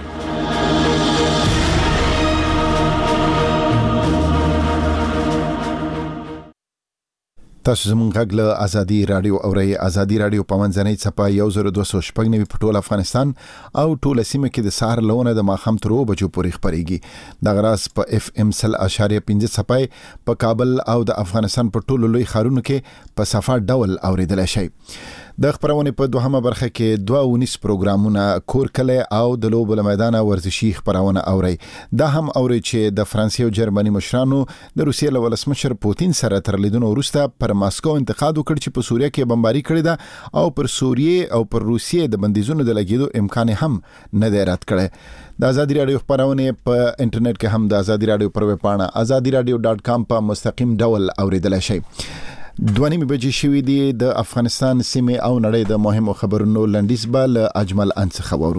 تاسو زموږ غږ له ازادي رادیو اورئ. ازادي رادیو په منځنۍ څپه 102.9 په ټول افغانستان او ټول سیمه کې د سهار لونه د ماښام تر 2 بجو پورې خبريږي. د غراس په اف ام 0.5 څپه په کابل او د افغانستان په ټولو لوی ښارونو کې په صفه ډول اوریدل شي. د خبرونه په دوهمه برخه کې 2 پروګرامونه کور کله او د لوبو میدان ورزشي خبرونه اوري. دا هم اوري چې د فرانسې او جرمني مشرانو د روسیې له ولسمشر پوتین سره تر لیدنو وروسته پر ماسکو انتقاد وکړ چې په سوریه کې بمباري کړې ده او پر سوریه او پر روسیې د بندیزونو د لګیدو امکان هم نه دی رد کړی. د ازادي رادیو خبرونه په انټرنیټ کې هم د ازادي رادیو پر ویب پاڼه azadiradio.com په مستقیم ډول اوریدل شي. 2 بجې شوې دي. د افغانستان سیمه او نړۍ د مهمو خبرونو لنډیز بل اجمل انس خبرو.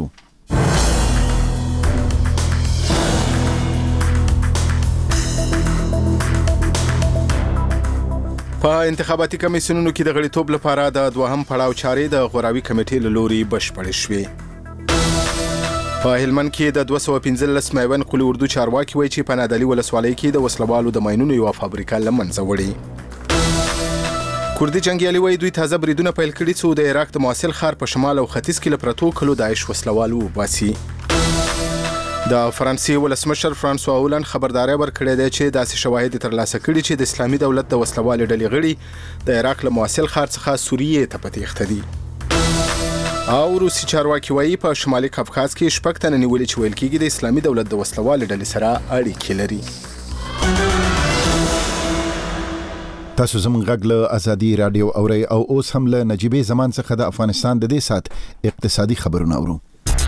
په انتخاباتي کمیسیونونو کې د غړیتوب لپاره د دوهم پړاو چارې د غوراوي کمیټې له لوري بشپړې شوې. په هلمند کې د 215 میوند قلی اردو چارواکي وایي چې په نادعلي ولسوالۍ کې د وسلوالو د ماینونو یو فابریکه لمنځه وړي. کوردي جنگیالي وایي دوی تازه بریدونه پیل کړي چې د عراق د موصل ښار په شمال او ختیځ کې لپاره کلو داعش وسلوالو وباسي. د فرانسې ولسمشر فرانسوا هولند خبرداري ورکړې ده چې داسې شواهد ترلاسه کړي چې د اسلامي دولت د وسلوال ډلې غړي د عراق له موصل ښار څخه سوریې ته پتیخته دي. او روسي چارواکي وایي په شمالي قفقاز کې شپږ تنه نیولې چې ویل کېږي د اسلامي دولت د وسلوال ډلې سره اړیکې لري. تاسو زموږ غږ له ازادي رادیو اورئ او اوس هم له نجيبه زمان څخه د افغانستان د دې سات اقتصادي خبرونه اورو.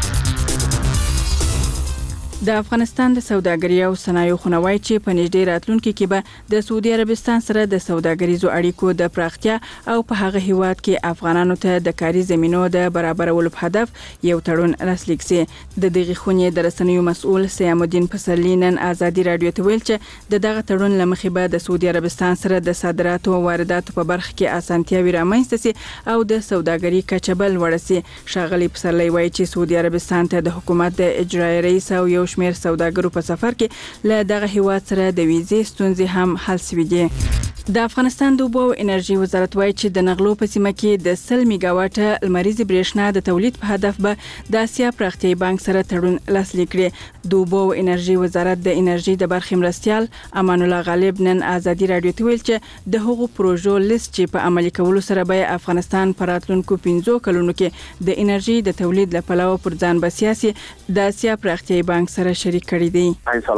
د افغانستان د سوداګرۍ او صنایعو خنوای چې په نږدې راتلونکي کې به د سعودي عربستان سره د سوداګریزو اړیکو د پراختیا او په هغه هیواد کې افغانانو ته د کاري زمینو د برابرولو په هدف یو تړون لاسلیک شي. د دغه خونې د رسنیو مسؤل سیام الدین پسرلی نن ازادي رادیو ته ویل چې دغه تړون لمخې به د سعودي عربستان سره د صادراتو او وارداتو په برخه کې اسانتیاوي رامنځته شي او د سوداګرۍ کچه بل لوړ شي. ښاغلي پسرلی وایي چې سعودي عربستان ته د حکومت د اجرایي رئیس او یو شمېر سوداګرو په سفر کې له دغه هیواد سره د ویزې ستونزې هم حل شوې دي. د افغانستان د اوبو او انرژي وزارت وایي چې د نغلو په سیمه کې د 100 میگاواټ لمریزي برېښنا د تولید په هدف به د آسیا پراختیايي بانک سره تړون لاسلیک کړي. د اوبو او انرژي وزارت د انرژي د برخې مرستيال امان الله غالب نن ازادي رادیو ته ویل چې د هغو پروژو لیست چې په عملي کولو سره به افغانستان په راتلونکو 15 کلونو کې د انرژي د تولید لپاره پر ځان بسیاسي د آسیا پراختیايي بانک سره شریک کړي دي.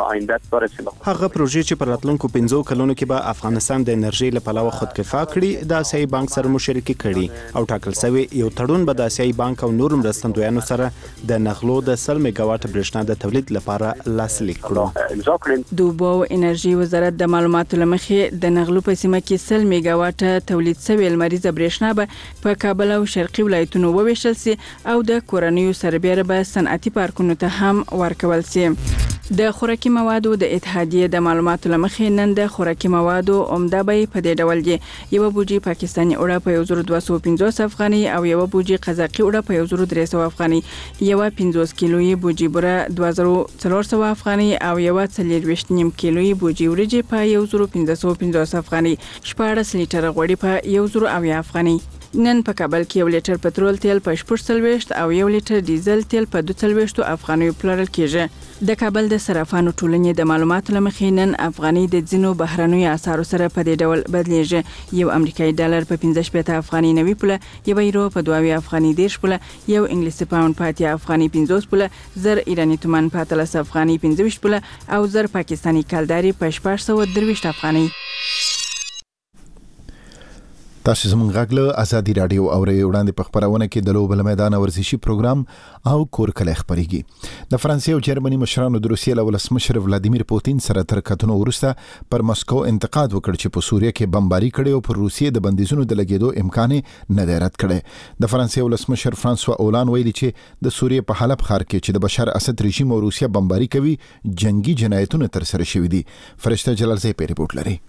هغه پروژې چې په راتلونکو 15 کلونو کې به افغانستان د انرژي لپاره خودکفا کړي د آسیايي بانک سره مشارکت کړي او ټاکل شوی یو تړون به د آسیايي بانک او نور مرستندویانو سره د نغلو د 100 میگاواټ برېښنا د تولید لپاره لاسلیک کړو. د اوبو او انرژي وزارت د معلوماتو لمخې د نغلو په سیمه کې 100 میگاواټ تولید شوی لمریزه برېښنا به په کابل او شرقي ولایتونو وویشل سي او د کورنیو سربېره به صنعتي پارکونو ته هم ورکول سي. د خوراکي موادو د اتحادیه د معلوماتو لمخې نن د خوراکي موادو عمده بیې په دې ډول دي. یو بوجي پاکستاني اوړه په 1250 افغاني او یو بوجي قزاقي اوړه په 1300 افغاني، یو 50 کیلویي بوجي بوره 2400 افغاني او یو 40 کیلویي بوجي وريجي په 1550 افغاني، 14 لیټر غوړي په 1000 افغاني. نن په کابل کې 1 لیټر پټرول تیل په 40 او 1 لیټر ډیزل تیل په 42 افغانیو پلورل کیږي. د کابل د صرافانو ټولنې د معلوماتو لمخې نن افغاني د ځینو بهرنیو اسعارو سره په دې ډول بدلیږي. یو امریکایي ډالر په 15 افغاني 90 پوله، یو یورو په 22 افغاني 10 پوله، یو انګلیسي پاوند په 80 افغاني 50 پوله، زر ایرانی تومان په 13 افغاني 25 پوله او زر پاکستاني کلداري په 623 افغاني. تاسو زموږ غږ له ازادي رادیو او وړاندې په خبرونه کې د لوبل میدان ورزشي پروګرام او کور کله خبريږي د فرانسې او جرمني مشرانو د روسیې له ولسمشر ولادیمیر پوتین سره تر کتنو ورسته پر مسکو انتقاد وکړ چې په سوریه کې بمباري کړي او پر روسیې د بندیزونو د لګیدو امکان نه دی رد کړي. د فرانسې ولسمشر فرانسوا اولان ویلي چې د سوریې په حلب ښار کې چې د بشار اسد رژیم او روسیه بمباري کوي جنگي جنایتونه تر سره شوي دي. فرشته جلالزی په ریپورت لري.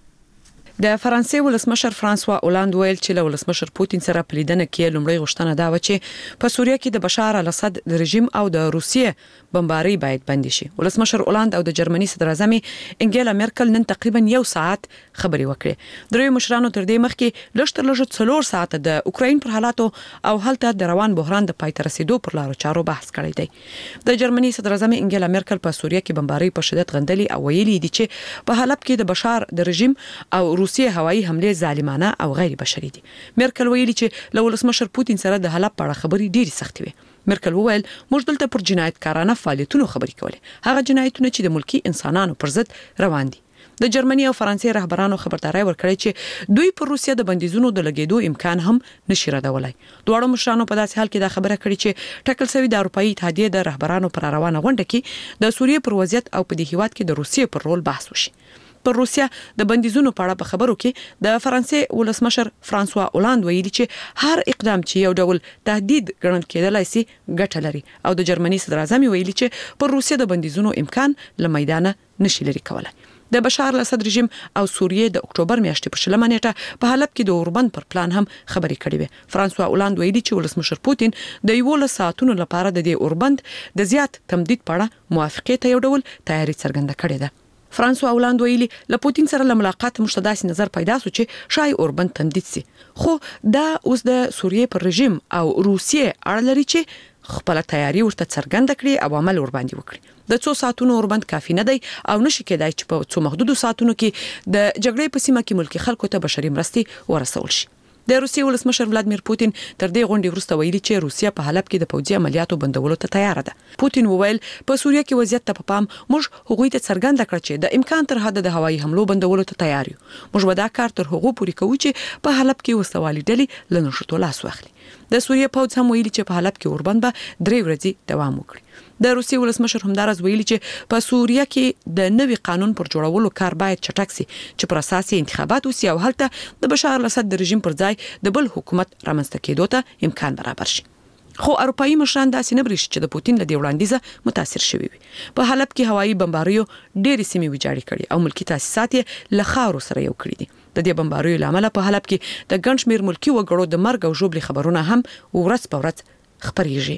د فرانسې ولسمشر فرانسوا اولاند ویل چې له ولسمشر پوتین سره پلیدنه کې لومړی غوښتنه دا و چې په سوریه کې د بشار الاسد رژیم او د روسیې بمباري باید بند شي. ولسمشر اولاند او د جرمني صدر اعظم انګیلا مرکل نن تقریبا 1 ساعت خبري وکړې. دروي مشرانو تر دې مخکې لږ تر لږه 4 ساعت د اوکرين پر حالاتو او هلته د روان بحران د پای ته رسیدو پر لارو چارو بحث کړی دی. د جرمني صدر اعظم انګیلا مرکل په سوریه کې بمباري په شدت غندلي او ویلي دي چې په حلب کې د بشار د رژیم او روسیې هوایي حمله ظالمانه او غیر بشري دي. مرکل ویلي چې له ولسمشر پوتین سره د حلب په اړه خبري ډېری سختې وي. مرکل وویل موږ دلته پر جنایتکارانه فعالیتونو خبري کولې، هغه جنایتونه چې د ملکی انسانانو پر ضد روان دي. د جرمني او فرانسې رهبرانو خبرداري ورکړې چې دوی پر روسیه د بندیزونو د لګیدو امکان هم نشي ردولای. دواړو مشرانو په داسې حال کې دا خبره کړې چې ټاکل شوی د اروپאי اتحادیه د رهبرانو پر روانه غونډه کې د سوریې پر وضعیت او په دې هیواد کې د روسیې پر رول بحث وشي. پر روسیا د بندیزونو په اړه په خبرو کې د فرانسې ولسمشر فرانسوا اولاند ویلي چې هر اقدام چې یو ډول تهدید ګڼل کېدلای شي ګټه لري او د جرمني صدر اعظم ویلي چې پر روسیا د بندیزونو امکان له میدان نشي لري کولای. د بشار الاسد رژیم او سوریې د اکتوبر میاشتې په 20 نیټه په حلب کې د اوربند پر پلان هم خبري کړې وي. فرانسوا اولاند ویلي چې ولسمشر پوتین د 11 ساعتونو لپاره د دې اوربند د زیات تمدید په اړه موافقه ته یو ډول تیاری څرګنده کړې ده. فرانسوا اولاند ویلي له پوتین سره له ملاقات مشتداسي نظر پیدا سو چې شای اوربند تمدید سي، خو دا اوس د سوریې پر رژیم او روسیې اړه لري چې خپل تیاری ورته څرګنده کړي او عمل ور باندې وکړي. د 2 ساعتونو اوربند کافي نه دی او نشي کېدای چې په څو محدودو ساعتونو کې د جګړې په سیمه کې ملکی خلکو ته بشري مرستې ورسول شي. د روسیې ولسمشر ولادیمیر پوتین تر دې غونډې وروسته ویلي چې روسیا په حلب کې د پوځي عملیاتو بندولو ته تیار ده. پوتین وویل په سوریه کې وضعیت ته په پام موږ هغوی ته څرګنده کړ چې د امکان تر حد د هوایي حملو بندولو ته تیار یو. موږ به دا کار تر هغو پورې کوو چې په حلب کې وسوالي ډلې له نشټو لاس واخلي. د سوریې پوځ هم ویلي چې په حلب کې اوربند به 3 ورځې دوام وکړي. د روسیې ولسمشر همدارز ویلي چې په سوریه کې د نوي قانون پر جوړولو کار باید چټک سي چې پر اساس انتخابات وسي او هلته د بشار الاسد د رژیم پر ځای د بل حکومت رامنځته کېدو ته امکان برابر شي. خو اروپאי مشران داسې نه بریښي چې د پوتین له دې وړاندیزه متاثر شوي وي. په حلب کې هوایي بمباریو ډېرې سیمې ویجاړې کړي او ملکی تاسیسات یې له خاورو سره یو کړي دي. د دې بمباریو لامل په حلب کې د ګڼ شمېر ملکی وګړو د مرګ او ژوبلې خبرونه هم ورځ په ورځ خبريږي.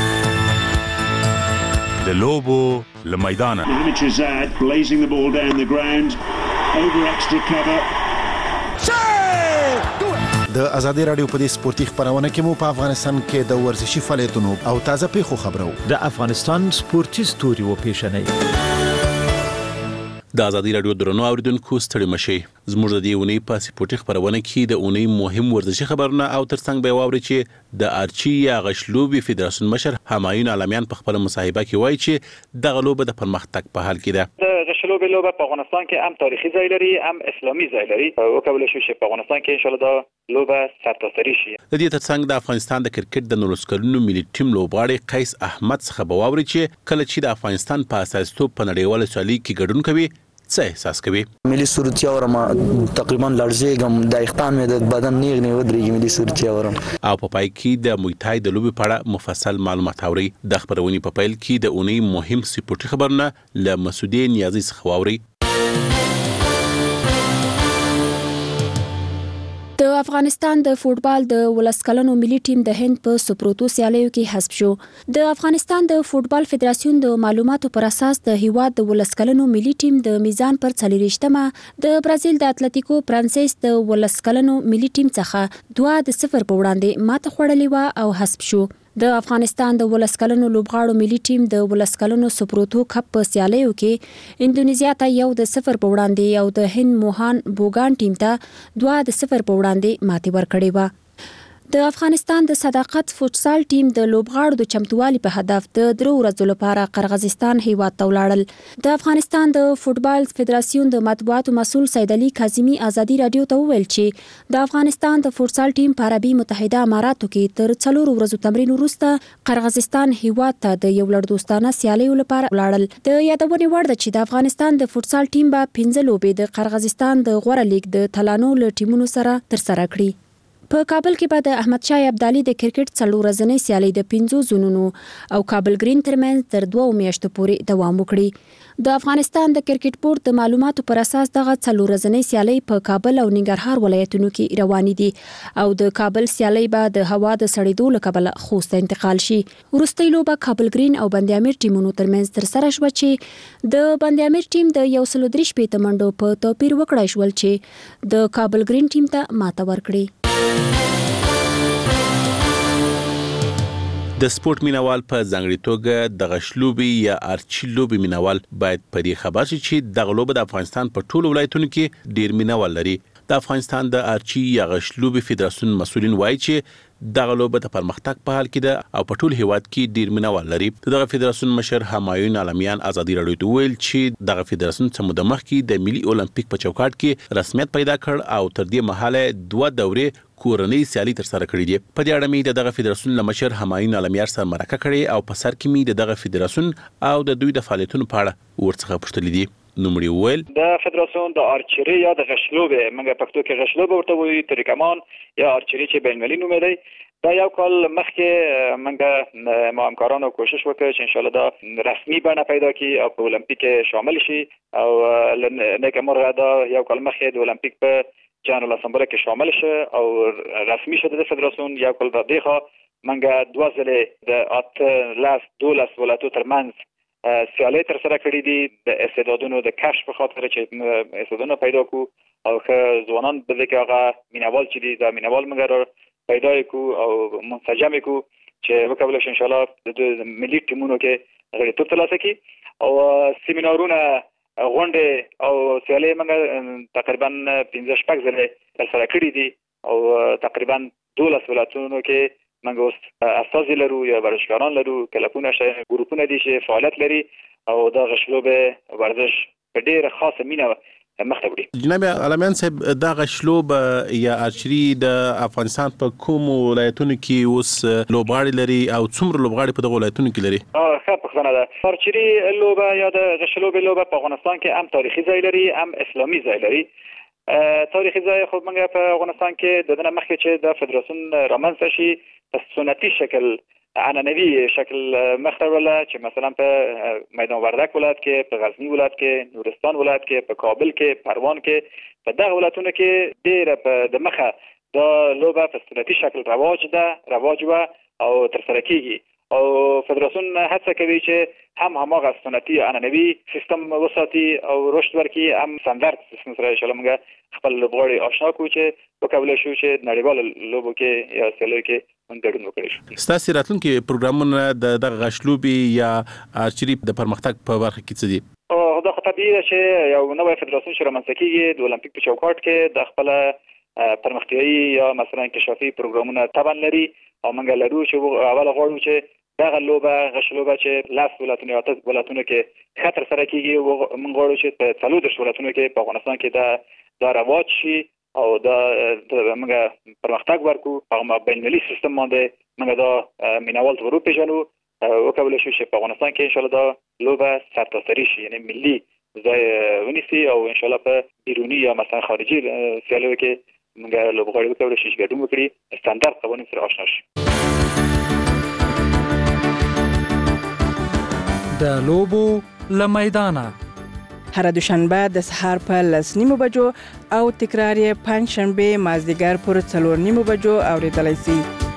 د لوبو له میدانه blazing the ball down the ground over extra cover. د ازادي رادیو په دې سپورتي خبرونه کې مو په افغانستان کې د ورزشي فعالیتونو او تازه پیښو خبرو. د افغانستان سپورتي ستوري و پیښنې. د ازادي رادیو درنو اوریدونکو ستړي مشي. زموږ د دې ونې په سپورتي خبرونه کې د ونې مهم ورزشي خبرونه او ترڅنګ به واوري چې د آرچي یا غشلوبي فدراسیون مشر همایون عالمیان په خپل مصاحبه کې وایي چې د غلوبه د پرمختګ په حال کې ده. د غشلوبي لوبه په افغانستان کې هم تاریخي ځای لري هم اسلامي ځای لري او کولای شي چې په افغانستان کې ان شاء الله دا لوبه سرتاسري شي. د دې ترڅنګ د افغانستان د کرکټ د 19 کلنو ملي ټیم لوبغاړي قیس احمد څخه به واوري چې کله چې د افغانستان په اساسیتوب په نړیواله سیالي کې ګډون کوي څه احساس کوي. ملي صورتیا ورم تقریبا لړزېږم د اختان مې د بدن نیغ نه ودرېږي ملي صورتیا ورم او په پای کې د مویتای د لوبي په اړه مفصل معلومات اوري. د خبرونې په پیل کې د اونۍ مهم سپورتي خبرونه له مسعودي نیازي څخه واوري. د افغانستان د فوټبال د ولسکلنو ملي ټیم د هند په سپروتو سیالیو کې حذف شو. د افغانستان د فوټبال فدراسیون د معلوماتو پر اساس د هیواد د ولسکلنو ملي ټیم د میزان پر 40مه د برازیل د اتلتیکو فرانسیس د ولسکلنو ملي ټیم څخه 2-0 په وړاندې ماته خوړلې و او حذف شو. د افغانستان د ولسکلنو لوبغاړو ملي ټیم د ولسکلنو سپروتو کپ په سیالیو کې اندونیزیا ته 1-0 په وړاندې او د هند موهان بوګان ټیم ته 2-0 په وړاندې ماتې ورکړې و. د افغانستان د صداقت فوتسال ټیم د لوبغاړو د چمتووالي په هدف د 3 ورځو لپاره قرغیزستان هیواد ته ولاړل. د افغانستان د فوتبال فدراسیون د مطبوعاتو مسؤل سید علي کاظمي ازادي رادیو ته وویل چې د افغانستان د فوتسال ټیم په عربي متحده اماراتو کې تر 4 ورځو تمرین وروسته قرغیزستان هیواد ته د یو لړ دوستانه سیالیو لپاره ولاړل. د یادونې وړ ده چې د افغانستان د فوتسال ټیم به 15 لوبې د قرغیزستان د غوره لیګ د تلانو له ټیمونو سره ترسره کړي. په کابل کې به د احمد شاه ابدالي د کرکټ 4 ورځنۍ سیالي د 5 زونونو او کابل گرین ترمنځ تر 2 میاشتو پورې دوام وکړي. د افغانستان د کرکټ بورډ د معلوماتو پر اساس دغه 4 ورځنۍ سیالي په کابل او ننګرهار ولایتونو کې روانې دي او د کابل سیالي به د هوا د سړېدو له کبله خوست ته انتقال شي. وروستۍ لوبه کابل گرین او بند امیر ټیمونو ترمنځ ترسره شوه چې د بند امیر ټیم د 103 منډو په توپیر وکړای شول چې د کابل گرین ټیم ته ماته ورکړي. د سپورت مینوال په ځانګړي توګه د غشلوبي یا ارچي لوبي مینوال باید په دې خبر شي چې د غلوبه د افغانستان په ټولو ولایتونو کې ډیر مینوال لري. د افغانستان د ارچي یا غشلوبي فدراسیون مسؤلین وایي چې د غلوبه د پرمختګ په حال کې ده او په ټول هیواد کې ډیر مینوال لري. دغه فدراسیون مشر همایون عالمیان ازادي رادیو ته ویل چې دغه فدراسیون څه موده مخکې د ملي اولمپیک په چوکاټ کې رسمیت پیدا کړ او تر دې مهاله 2 دورې کورنۍ سیالي تر سره کړې دي. په دې اړه مې دغه فدراسیون له مشر همایون عالمیار سره مرکه کړې او په سر کې مې دغه فدراسیون او د دوی د فعالیتونو په اړه ورڅخه پوښتلې دي. نومړي وویل د فدراسیون د ارچری یا د غشلوبه منګه پښتو کې غشلوبه ورته وایي طریقمان یا ارچری چې بین المللي نوم دی. دا یو کال مخکې منګه ما همکارانو کوشش وکړ چې ان شاء الله دا رسمي بڼه پیدا کړي او په اولمپیک شامل شي او نیک امر دا یو کال مخکې د اولمپیک په جنرال اسمبلی کې شامل شه او رسمي شده د فدراسیون یو کال بعدیخه منګه 2 ځله د 12 ولایتونو ترمنځ سیالي تر سره کړې دي د استعدادونو د کشف په خاطر چې استعدادونه پیدا کو او که ځوانان به دغه مینوال چې دي د مینوال منګر پیدا کو او منسجم کو چې وکولای شي ان شاء الله د ملي ټیمونو کې غړي ترلاسه کی او سیمینارونه غونډه او سیالي منګر تقریبا 15 ځله تر سره کړې دي او تقریبا 12 ولایتونو کې منګ اوس اساس لرو یا ورزشکاران لرو کلپونه شه ګروپونه دي چې فعالیت لري او دا غشلوبه ورزش په ډیره خاصه مینه مخته وړي. جناب عالمیان صاحب دا غشلوب یا ارچری د افغانستان په کوم ولایتونو کې اوس لوبغاړي لري او څومره لوبغاړي په دغه ولایتونو کې لري؟ ښه پوښتنه ده. ارچری لوبه یا د غشلوب لوبه په افغانستان کې هم تاریخي ځای لري هم اسلامي ځای لري. تاریخي ځای خو موږ په افغانستان کې د دنه مخکې چې د فدراسیون رامنځته شي په سنتي شکل عنعنوي شکل مخته ولا چې مثلا په میدان وردک ولایت کې په غزنی ولایت کې نورستان ولایت کې په کابل کې پروان کې په دغه ولایتونو کې ډېر په د مخه د لوبه په سنتي شکل رواج و او تر سره کیږي او فدراسیون هڅه کوي چې همغه سنتي عنعنوي سیستم وساتي او رشد ورکړي هم سندرد سیستم سره ان شاء الله موږ خپل لوبغاړي آشنا کوو چې وکولای شو چې نړیوال لوبو کې یا سیالیو کې ګډون وکړي. ستاسو راتلونکي پروګرامونه د غشلوبي یا ارچری د پرمختګ په برخه کې څه دي؟ دا خو طبیعي ده چې یو نوې فدراسیون چې رامنځته کیږي د اولمپیک په چوکاټ کې د خپل پرمختیایي یا مثلا انکشافي پروګرامونه طبعا لري او موږ لرو چې اول غواړو چې دغه لوبه غشلوبه چې لاس ولایتونو کې خطر سره کیږي او موږ غواړو چې په 40 ولایتونو کې په افغانستان کې دا رواج شي او دا موږ پرمختګ ورکو په بین المللي سیستم باندې موږ دا مینوال ورو پیژنو وکولای شو چې په افغانستان کې ان شاء الله دا لوبه سرتاسري شي یعنی ملي ځای ونیسي او ان شاء الله په بیرونی یا مثلا خارجي سیالیو کې موږ لوبغاړي وکولای شي چې ګډون وکړي ستاندرد قوانین سره آشنا شي. د لوبو لمیدانه هر دوشنبه د سهار په 10:30 بجو او تکرار یې پنځشنبه مازدیګر پر 4:30 بجو اوریدلای شي.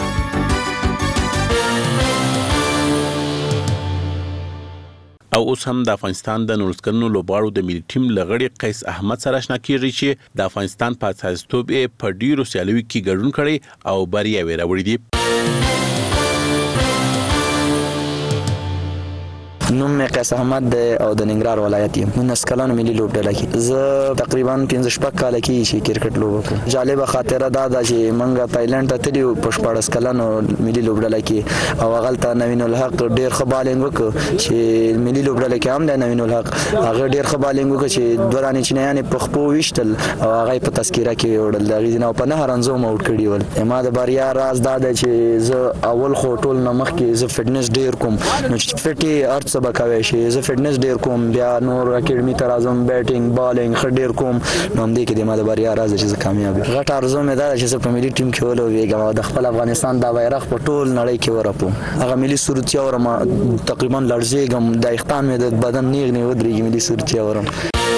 او اوس هم د افغانستان د نورسکرنو لوبغاړو د ملي ټیم لغړی قیس احمد سره آشنا کیږي چې د افغانستان په اساستوب په ډیرو سیالیو کې ګډون کړي او بریاوي راوړي دي. نوم مې قیس احمد دی او د ننګرهار ولایت یم. 19 کلن ملي لوبډله کې زه تقریبا 15 کال کې چې کرکټ لوب وکړم. جالبه خاطره دا ده چې موږ تایلند ته تلو په 14 کلن ملي لوبډله کې او هغه نوین الحق ډیر ښه بالینګ وکړ چې ملي لوبډله کې هم د نوین الحق هغه ډیر ښه بالینګ وکړ چې دوه رانې چینایان په خپو وشتل او هغه په تذکره کې وړل د غیزنه په نه رنزو موټ کړی ول. ما د باریا راز دا ده چې زه اول خو ټول نمخ کې زه فټنس ډیر کوم نو چې فټي ارت سبا کوي شي زه فټنس ډیر کوم بیا نور اکیډمي ته راځم بیټینګ بالینګ خ ډیر کوم نو هم دې کې د ما د باریا راز چې زه کامیاب یم. غټ ارزو مې دا چې زه په ملي ټیم کې ولوبېږم او د خپل افغانستان د بیرغ په ټول نړۍ کې ورپم. هغه ملي صورتیا ورم تقریبا لړزېږم د اختان مې د بدن نیغ نه ودرېږي ملي صورتیا ورم.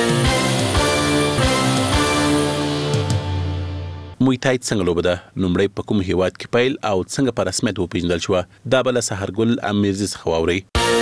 موی تای څنګه لوبه ده لومړی په کوم هیواد کې پیل او څنګه په رسمیت وپیژندل شو دا بل سحرګل امیرزي څخه واوري.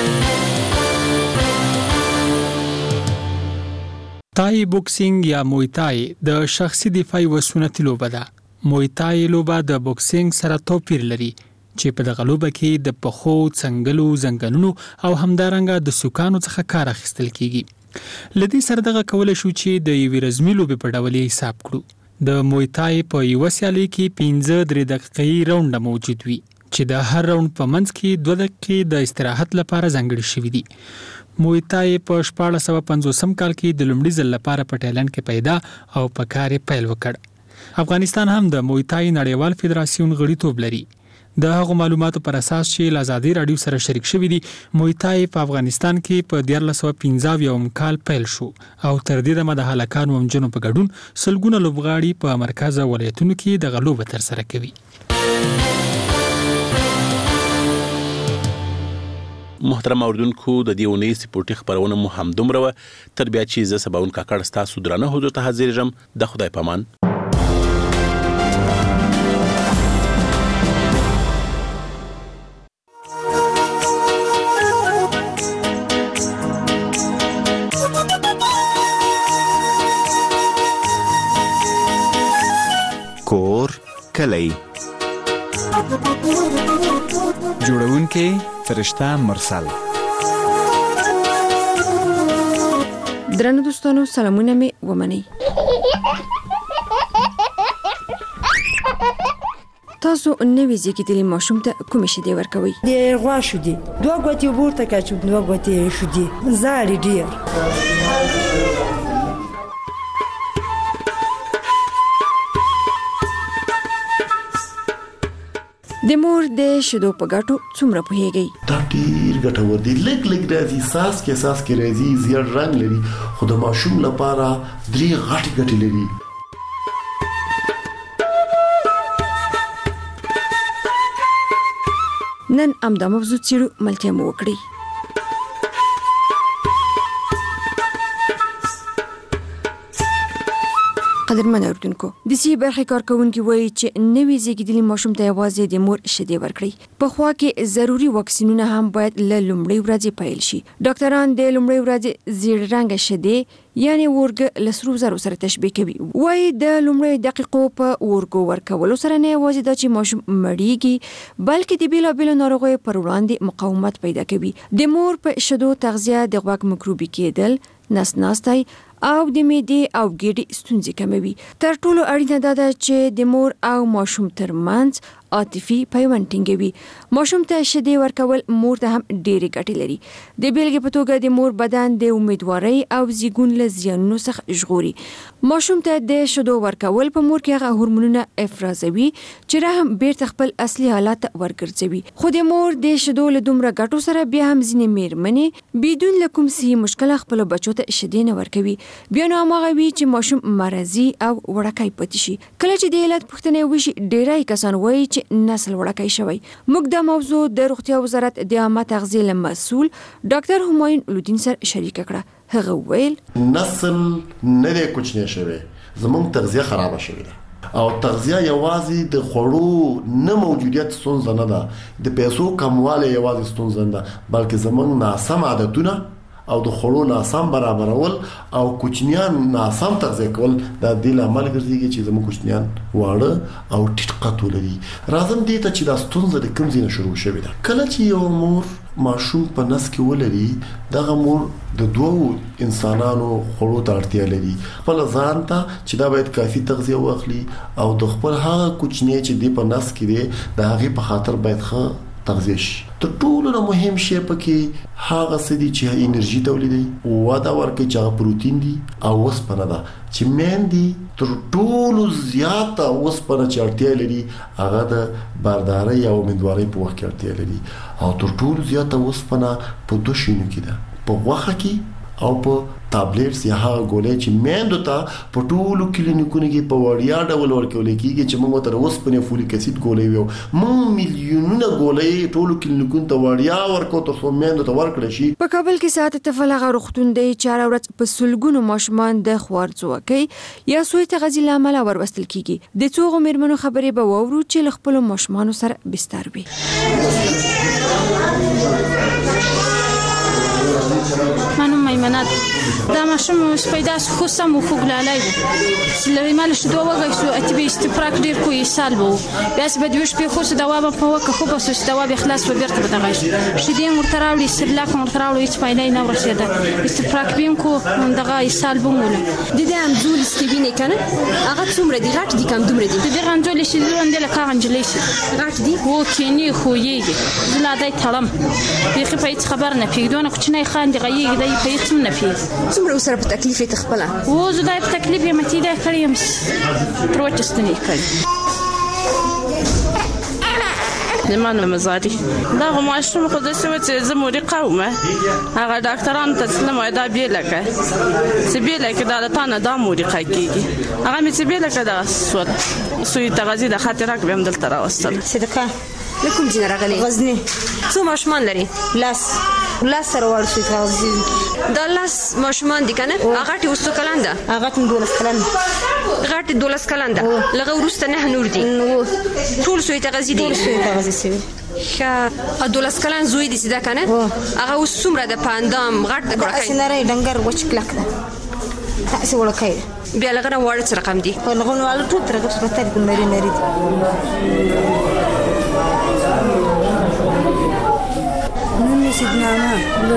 تای بوکسینګ یا موی تای د شخصي دفاعي وسونتي لوبه ده. موی تای لوبه د بوکسینګ سره توپیر لري چې په دغه لوبه کې د پخو څنګلو زنګنونو او همدارنګه د سوکانو څخه کار اخیستل کیږي. لدی سره دغه کول شو چې د یوې رزمي لوبې په ډول حساب کړو. د موی تای په یو سیالي کې 15 دقیقې راوند موجود وي چې د هر راوند په منځ کې 2 دقیقې د استراحت لپاره ځانګړي شوي دي. موی تای په 1450 کال کې د لومړي ځل لپاره په تایلند کې پیدا او په کار پیل وکړ. افغانستان هم د موی تای نړیوال فدراسیون غړیتوب لري. د هغو معلوماتو پر اساس چې لازادي رادیو سره شریک شوی دي موی تای په افغانستان کې په 1915 کال پیل شو او تر دې دمه د هلاکانو ومجنو په ګډون سلګونه لوبغاړي په مرکز ولایتونو کې د غلوب تر سره کوي. محترم اوردونکو د دې ونې سپورتي خبرونه مو هم دومره تر بیا چې زه سباون کاکړ ستاسو درانه حضور ته حاضر یم. د خدای پامان. کور کلی جوړونکې فرشته مرسل. درنو دوستانو سلامونه می ومنئ. تاسو نوې زیږیدلي ماشوم ته کومې شیدې ورکوئ؟ د غوا شیدې 2 غوټې ورته کاچو 2 غوټې شیدې زاري ډیر. د مور د شیدو په ګټو څومره پوهیږئ؟ دا ډیر ګټور دي. لګ راځي ساس کې راځي زیړ رنگ لري خو د ماشوم لپاره 3 غټي ګټې لري. نن امدا موضوع چیرو ملتیا مو وکړي. قدرمن اوردونکو د سی برخې کارکونکو وایي چې نوې زیږیدلي ماشوم ته یوازې د مور شیدې ورکړي. په خوا کې ضروري واکسینونه هم باید له لومړۍ ورځې پیل شي. ډاکټران د لومړۍ ورځې زیړ رنګ شیدې یعنی ورګ لسرو زرو سره تشبیه کوي. وایي د لومړۍ دقیقو په ورګو ورکولو سره نه یوازې دا چې ماشوم مړیږي بلکې د بیلابیلو ناروغیو پر وړاندې مقاومت پیدا کوي. د مور په شیدو تغذیه د غوږ مکروبي کېدل نسناستای او د معدې او ګېډې ستونزې کموي. تر ټولو اړینه دا ده چې د مور او ماشوم ترمنځ عاطفي پیوند ټینګوي. ماشوم ته شیدې ورکول مور ته هم ډېرې ګټې لري. د بیلګې په توګه د مور بدن د امیدوارۍ او زیږون له زیانونو څخه ژغوري. ماشوم ته د شیدو ورکول په مور کې هغه هورمونونه افرازوي چې رحم بیرته خپل اصلي حالت ورګرځوي. خو د مور د شیدو له دومره ګټو سره بیا هم ځینې میرمنې بدون له کوم صحي مشکل خپل بچو ته شیدې نه ورکوي. بیا نو هغه وی چې ماشوم مرضی او وړکای پاتې شي. کله چې د علت پوښتنه وشي ډیری کسان وایي چې نسل وړکای شوی. موږ د موضوع د روغتیا وزارت د عامه تغذیه مسؤل ډاکټر همایون الدین سره شریک کړه. هغه ویل نسل نه دی کوچنی شوی زموږ تغذیه خراب شوی ده او تغذیه یوازې د خوړو نه موجودیت ستونزه نه ده د پیسو کمواله یوازې ستونزه نه ده بلکې زموږ ناسم عادتونه او د خوړو ناسم برابرول او کوچنیان ناسم تغذیه کول د دې لامل ګرځي چې زموږ کوچنیان واړه او ټیټ قد ولري. راځم دې ته چې دا ستونزه د کوم ځای نه شروع شوې ده. کله چې یو مور ماشوم په نس کې ولري دغه مور د دوو انسانانو خوړو ته اړتیا لري. خپل ځان ته چې دا باید کافي تغذیه واخلي او د خپل هغه کوچنی چې دی په نس کې دی د هغه په خاطر باید ښه تغذیه شي. تر ټولو مهم شی پکې هغه څه دي چې انرژي تولیدوي، وده ورکوي چې هغه پروتین دي او اوسپنه ده چې میندې تر ټولو زیاته اوسپنه چې اړتیا لري هغه د باردارۍ او امیندوارۍ په وخت کې اړتیا لري او تر ټولو زیاته اوسپنه په دوه شیانو کې ده، په غوښه کې او په ټابلیټس یا هغه ګولۍ چې میندو ته په ټولو کلینیکونو کې په وړیا ډول ورکول کېږي چې موږ ته اوسپنې فولیک اسید ګولۍ ویو. موږ میلیونونه ګولۍ ټولو کلینیکونو ته وړیا ورکو تر څو میندو ته ورکړل شي. په کابل کې ساعت طفل هغه روغتون دی چې هره ورځ په سلګونو ماشومان د خوارځواکۍ یا سوی تغذیې له امله وروستل کېږي. د څو مېرمنو خبرې به واورو چې له خپلو ماشومانو سره بستر وي. منم میمنات دا ماشوم پیدا خو سم خو ګلالای لري مال شو دوه وګي سو اتبي استفراق ډیر کوی سال وو بس بدوش په خو دوا په وکه خو بس دوا به خلاص و بیرته بدغاش شدي مرتراولي سبلاک مرتراولي هیڅ پیدا نه ورسېده استفراق بیم کو دغه سال بموله د دې امزول سکیبینه کنه هغه څومره دی غټ دي کم دومره دي د دې غنجول شي لون د لکه غنجلې شي غټ دي وو کینی خو یېږي زلا دای تړم بيخي په هیڅ خبر نه پیګدونه کوچنی خان دی غيږ دی په هیڅ نه پی څومره سره په تکلیف ته خپل وو زه دای په تکلیف یې متي ده کړم پروتستنی کړ لمانو مزاري دا ماشوم خو د سوي چې زموري قومه هغه ډاکټرانو ته سلام دا بیلکه سبیلکه دا تانه دا موري کېږي هغه مې سبیلکه دا سوي تغذیه د خاطر راک بهم دلته راوستل صدقه لکم جن راغلي غزني څو ماشومان لري لاس سره ورسې تغذیه دا لاس ماشومان دي کنه هغه ټي وسو کلنده هغه 12 کلنده غټ 12 کلنده لغه ورسته نه نور دي ټول سوي تغذیه دي ټول سوي تغذیه سوي ښه 12 کلن زوی دي سیده کنه هغه وس څومره د پاندام غټ د کړکای سنره ډنګر وچ کلک ده تاسو ولکای بیا لغه وړ رقم دي لغه والو ټول ترغه سپتاري د مری نری نن سیدنامه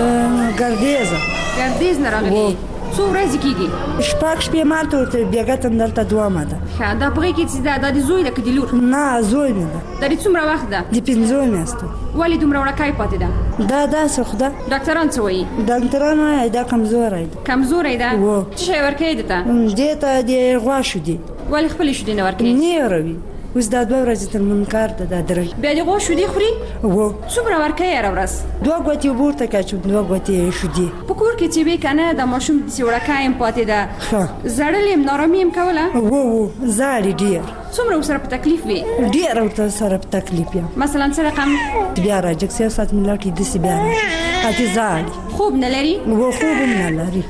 ګردیز نه راغلی څو ورځې کېږي شپږ شپې مالته ورته بیاګتم دلته دوامه ده ښه دا پغې کې چې دا د زوی ده که د لور نه زوی مې ده د څومره وخت ده د 15 میاشتو ولې دومره وړکای پاتې ده دا داسې خو ده ډاکټران څه وایي ډاکټران وایي دا کمزوری ده کمزوری ده څه شی ورکوي ده ته دې ته د غوا شودې ولې خپلې شودې نه ورکوي نه یې روي اوس دا 2 ورځې تر منکار ده دا درې بیا د غوا شودې خوري وو څومره ورکوي هره ورځ 2 غوټې ورته کاچو 2 غوټې شودې په کور کې چې وې کنه د ماشوم د وړکای هم پاتې ده زړلې نارامي هم کوله وو زاري ډیر څومره سره په تکلیف وي ډیر ورته سره په تکلیف یم مثلا څه رقم بیا راځي سیاست ملاتي د سی بیا اته زاري خوب نه لري وو خوب نه لري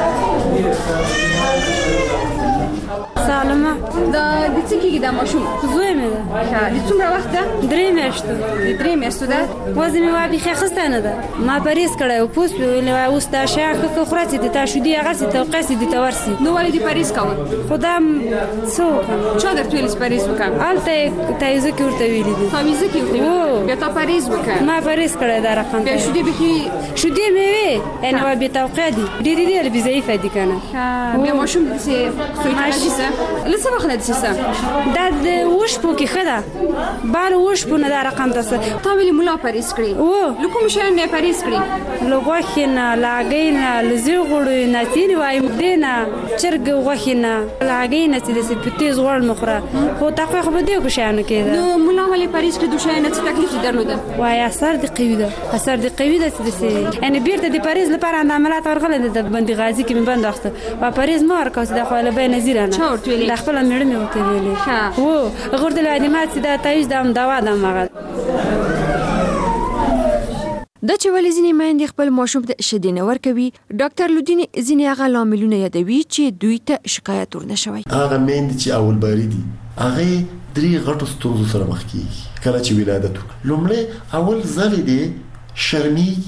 سلام دا د څه کېږي دا ماشوم زوی مې ده د څومره وخت ده 3 میاشتو د 3 میاشتو ده وزن مې وا بيخي خسته نه ده ما پریز کړی او پوس په اوس دا شاخه کو خراتې د تا شو دی هغه څه توقع دي تورسي نو ولې د پریز کاوه خدام څو چا درته ویل پریز وکړه الته تایزه کې ورته ویلې دي تایزه کې ورته بیا تا پریز وکړه ما پریز کړی دا رقم بیا شو دی بخي شو دی مې انا وا به توقع دي ډېر به ضعیفه دي کنه بیا ماشوم څه سوي تاجیسه لسه وخت دا د وش په کې خدا بار وش په نه دا رقم تاسو تا ویلي مولا پریز کړی او لکه مشان نه پریز کړی لوغوخینه لاګینه لزی غړو نه تیر وای مدینه چرګ غوخینه لاګینه چې د سپتیز ور مخره خو تاسو خو به دې کو شان کېده نو مولا ولی پریز کړی دوه شان څه تکلیف درلوده وای اثر دی قوی ده اثر دی قوی ده چې یعنی بیرته د پریز لپاره د عملیات ورغله د بندي غازی کې من بند اخته و پریز ما ورکاس د خو له بین زیرانه چورت ویلي د خپل مړ مې وته ویلي وو غوړ د انیمات د تایز د دوا د مغه د چولې ځینې مېندې خپل ماشوم ته شیدې نه ورکوي ډاکټر لودین ځینې هغه لاملونه یادوي چې دوی ته شکایت ورنشوي هغه مېندې چې اول باری دي هغه درې غټو ستونزو سره مخ کیږي کله چې ولادت لومړی اول ځل دي شرمېږي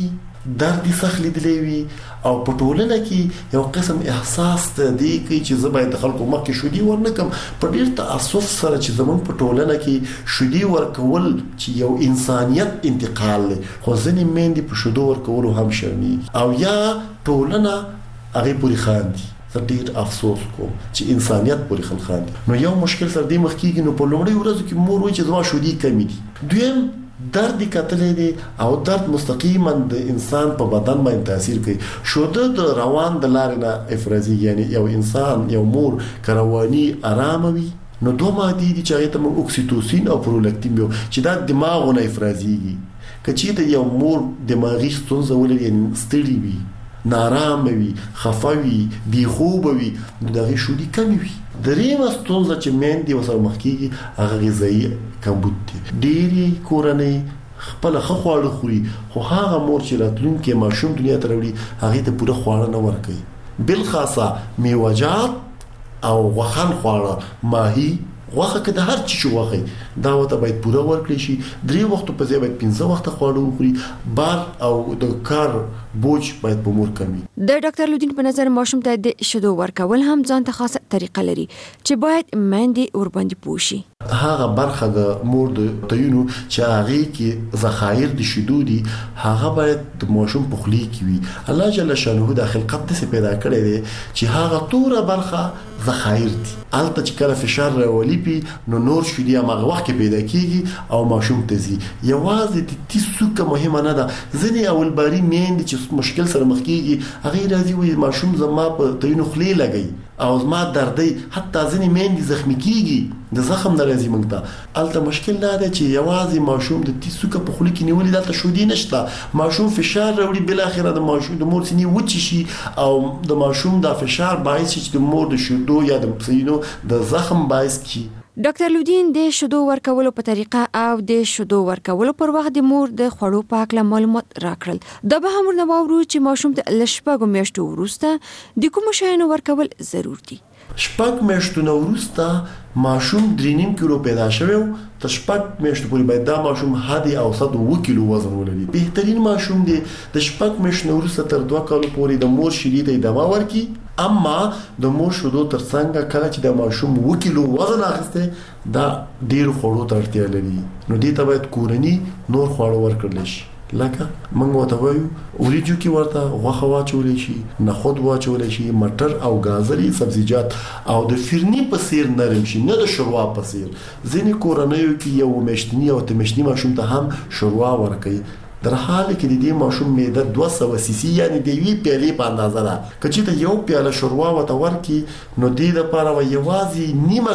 درد سخت لیدلې وي او په ټولنه کې یو قسم احساس ته دی چې زه باید خلکو مخکې شودي ورنکم په ډیر تاسف سره چې زمونږ په ټولنه کې شودي ورکول چې یو انسانيت انتقال دی خو ځینې میندې په شودو ورکول هم شرمېږي او یا ټولنه هغه پوری خاندي ډیر افسوس کوم چې انسانيت پوری خلخاندي نو یو مشکل سره دی مخکېږي نو په لومړی ورځو کې مور وایي چې زما شودي کمی دي دویم درد کتلې دي او درد مستقیما د انسان په بدن باندې تاثیر کوي شوده د روان د لارې نه افرازي یعنی یو انسان یو مور کروانی آرام وي نو دوه مادي دي چې هغه ته اوکسیټوسین او پرولاکتین وي چې دا دماغونه افرازيږي کچې ته یو مور دماغي ستونزه ولري ستړي وي نارام وي خفوي بي خوب وي دغه شودي کمی وي درېمه ستونزه چې مېندې وسره مخ کیږي هغه غذایی کمبود دي ډېری کورنۍ خپل خواړه خوري خو هغه مور چې راتلونکي ماشوم دنیا ته راوړي هغه ته پوره خواړه نه ورکوي بل خاصه میوه‌جات او غوښان خواړه ماهي غوښه که د هر چی شو غوښه دا وته باید پوره ورکړي شي 3 وخت په ځای باید 15 وخت خواړه وخوري بار او د کار بوج باید په مور کمی د ډاکټر لودین په نظر ماشوم ته د شیدو ورکول هم ځان ته خاصه طریقه لري چې باید مندي ورباندې پوشي هغه برخه د مور د تینو چې هغه کې ذخایر د شیدو دي هغه باید د ماشوم په خلی کې وي الله جل شانه د خلقت څخه پیدا کړی دی چې هغه توره برخه ذخایر دي الته چې کله فشار راولي پی نو نور شیدي هغه وخت کې پیدا کیږي او ماشوم تزي یوازې د تیسوکه مهمه نه ده ځنې اول باری میند چې مشکل سره مخ کیږي هغه راځي وي ماشوم زما په تینو خلی لګي او زما دردي حتی ځنې میند زخمی کیږي د زخم نه راځي مونږ ته الته مشکل نه ده چې یوازې ماشوم د تیسوکه په خلی کې نیولې دلته شودي نشته ماشوم فشار راوړي بل اخره د ماشوم د مور سینې وچی شي او د ماشوم د فشار باعث چې د مور د شودو یا د سینو د زخم باعث کی ډاکټر لودین د شودو ورکولو په طریقه او د شودو ورکولو پر وخت د مور د خوړو پاک معلومات راکړل د به هم نو ورو چې ماشوم ته لشپږ میاشتو وروسته د کوم شایانو ورکول ضرور دي شپږ میاشتو وروسته ماشوم 3.5 کیلو پیدا شوی تر شپږ میاشتو پورې باید دا ماشوم حد اوسط 2 کیلو وزن ولري بهترین ماشوم دی د شپږ میاشتو وروسته تر 2 کالو پورې د مور شیدې ته ادامه ورکړي اما د مور شودو تر څنګه کله چې د ماشوم 2 کیلو وزن اخیسته دا ډیر خوړو ته اړتیا لري نو دې ته باید کورنی نور خواړه ورکړل شي لکه موږ وته وایو اوریجو کې ورته غوښه واچولې شي نخود واچولې شي مټر او گازري سبزیجات او د فرني په سیر نرم شي نه د شوروا په سیر ځینې کورنیو کې یو مشتنی او تمشنی ماشوم ته هم شوروا ورکوي در حال کې د دې ماشوم معده 200 سی سی یعنی د وی پیالې په اندازه ده کچې ته یو پیاله شوروا وته ورکی نو دې د پاره یوازې نیمه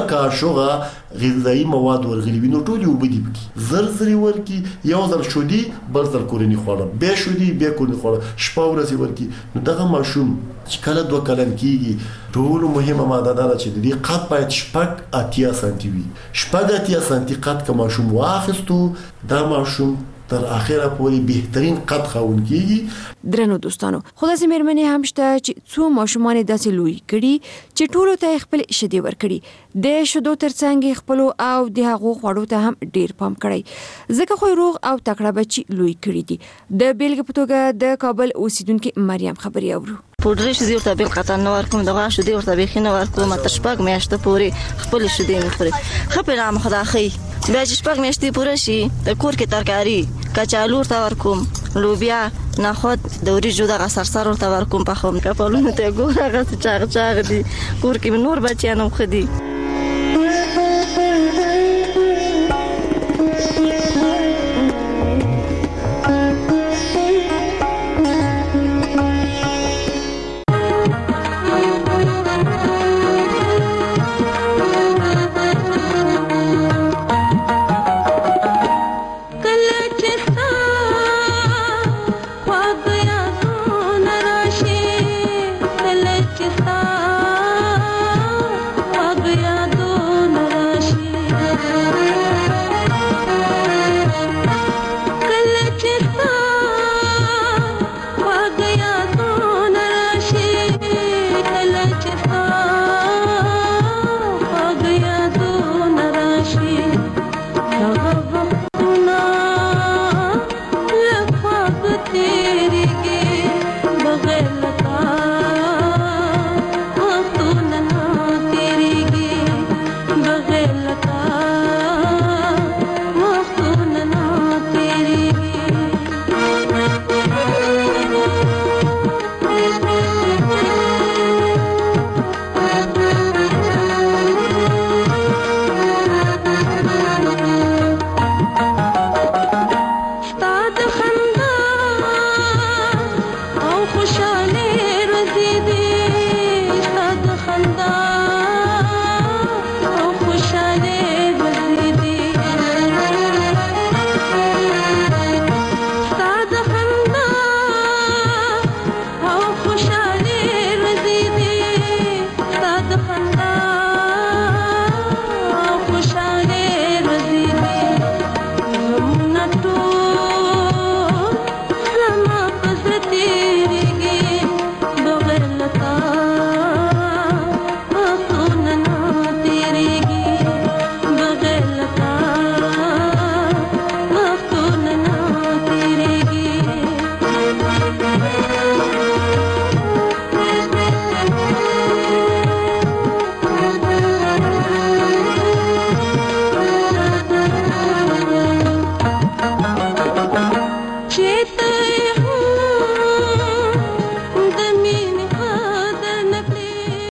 کاشوغه غذایی مواد ورغلي نو ټول یو بدی زر ورکی یو ځل شودي بل ځل کورنی خوړه به شودي به کورنی خوړه شپه ورځي ورکی نو دغه ماشوم چې کله 2 کلن کیږي ټول مهمه ماده ده چې د دې قد باید شپږ 80 سانتي وي شپږ 80 سانتي قد که ماشوم واخستو دا ماشوم تر اخره پورې بهترین قد خاون کیږي درنو دوستانو خدای سي مېرمنې هم شته چې څو ماشومان داسې لوی کړي چې ټولو ته خپل شیدې ورکړي د شیدو ترڅنګ خپل او د هغو خوړو ته هم ډیر پام کړی ځکه خو روغ او تکړه بچي لوی کړي دي د بیلګې په توګه د کابل اوسیدونکو مریم خبري اورو پودري شدي ورته بیل قطن نه ورکوم دغه شدي ورته بخینه ورکوم تر شپږ میاشتې پورې خپل شدي مخوري خپل نام خدا خي بیا چې شپږ میاشتې پوره شي د کور کې ترکاری کچالو ورته ورکوم لوبیا نخود د وریجو دغه سرسر ورته ورکوم په خو کپلونه ته ګوره هغه چاغ دي کور کې نور بچیانو خدي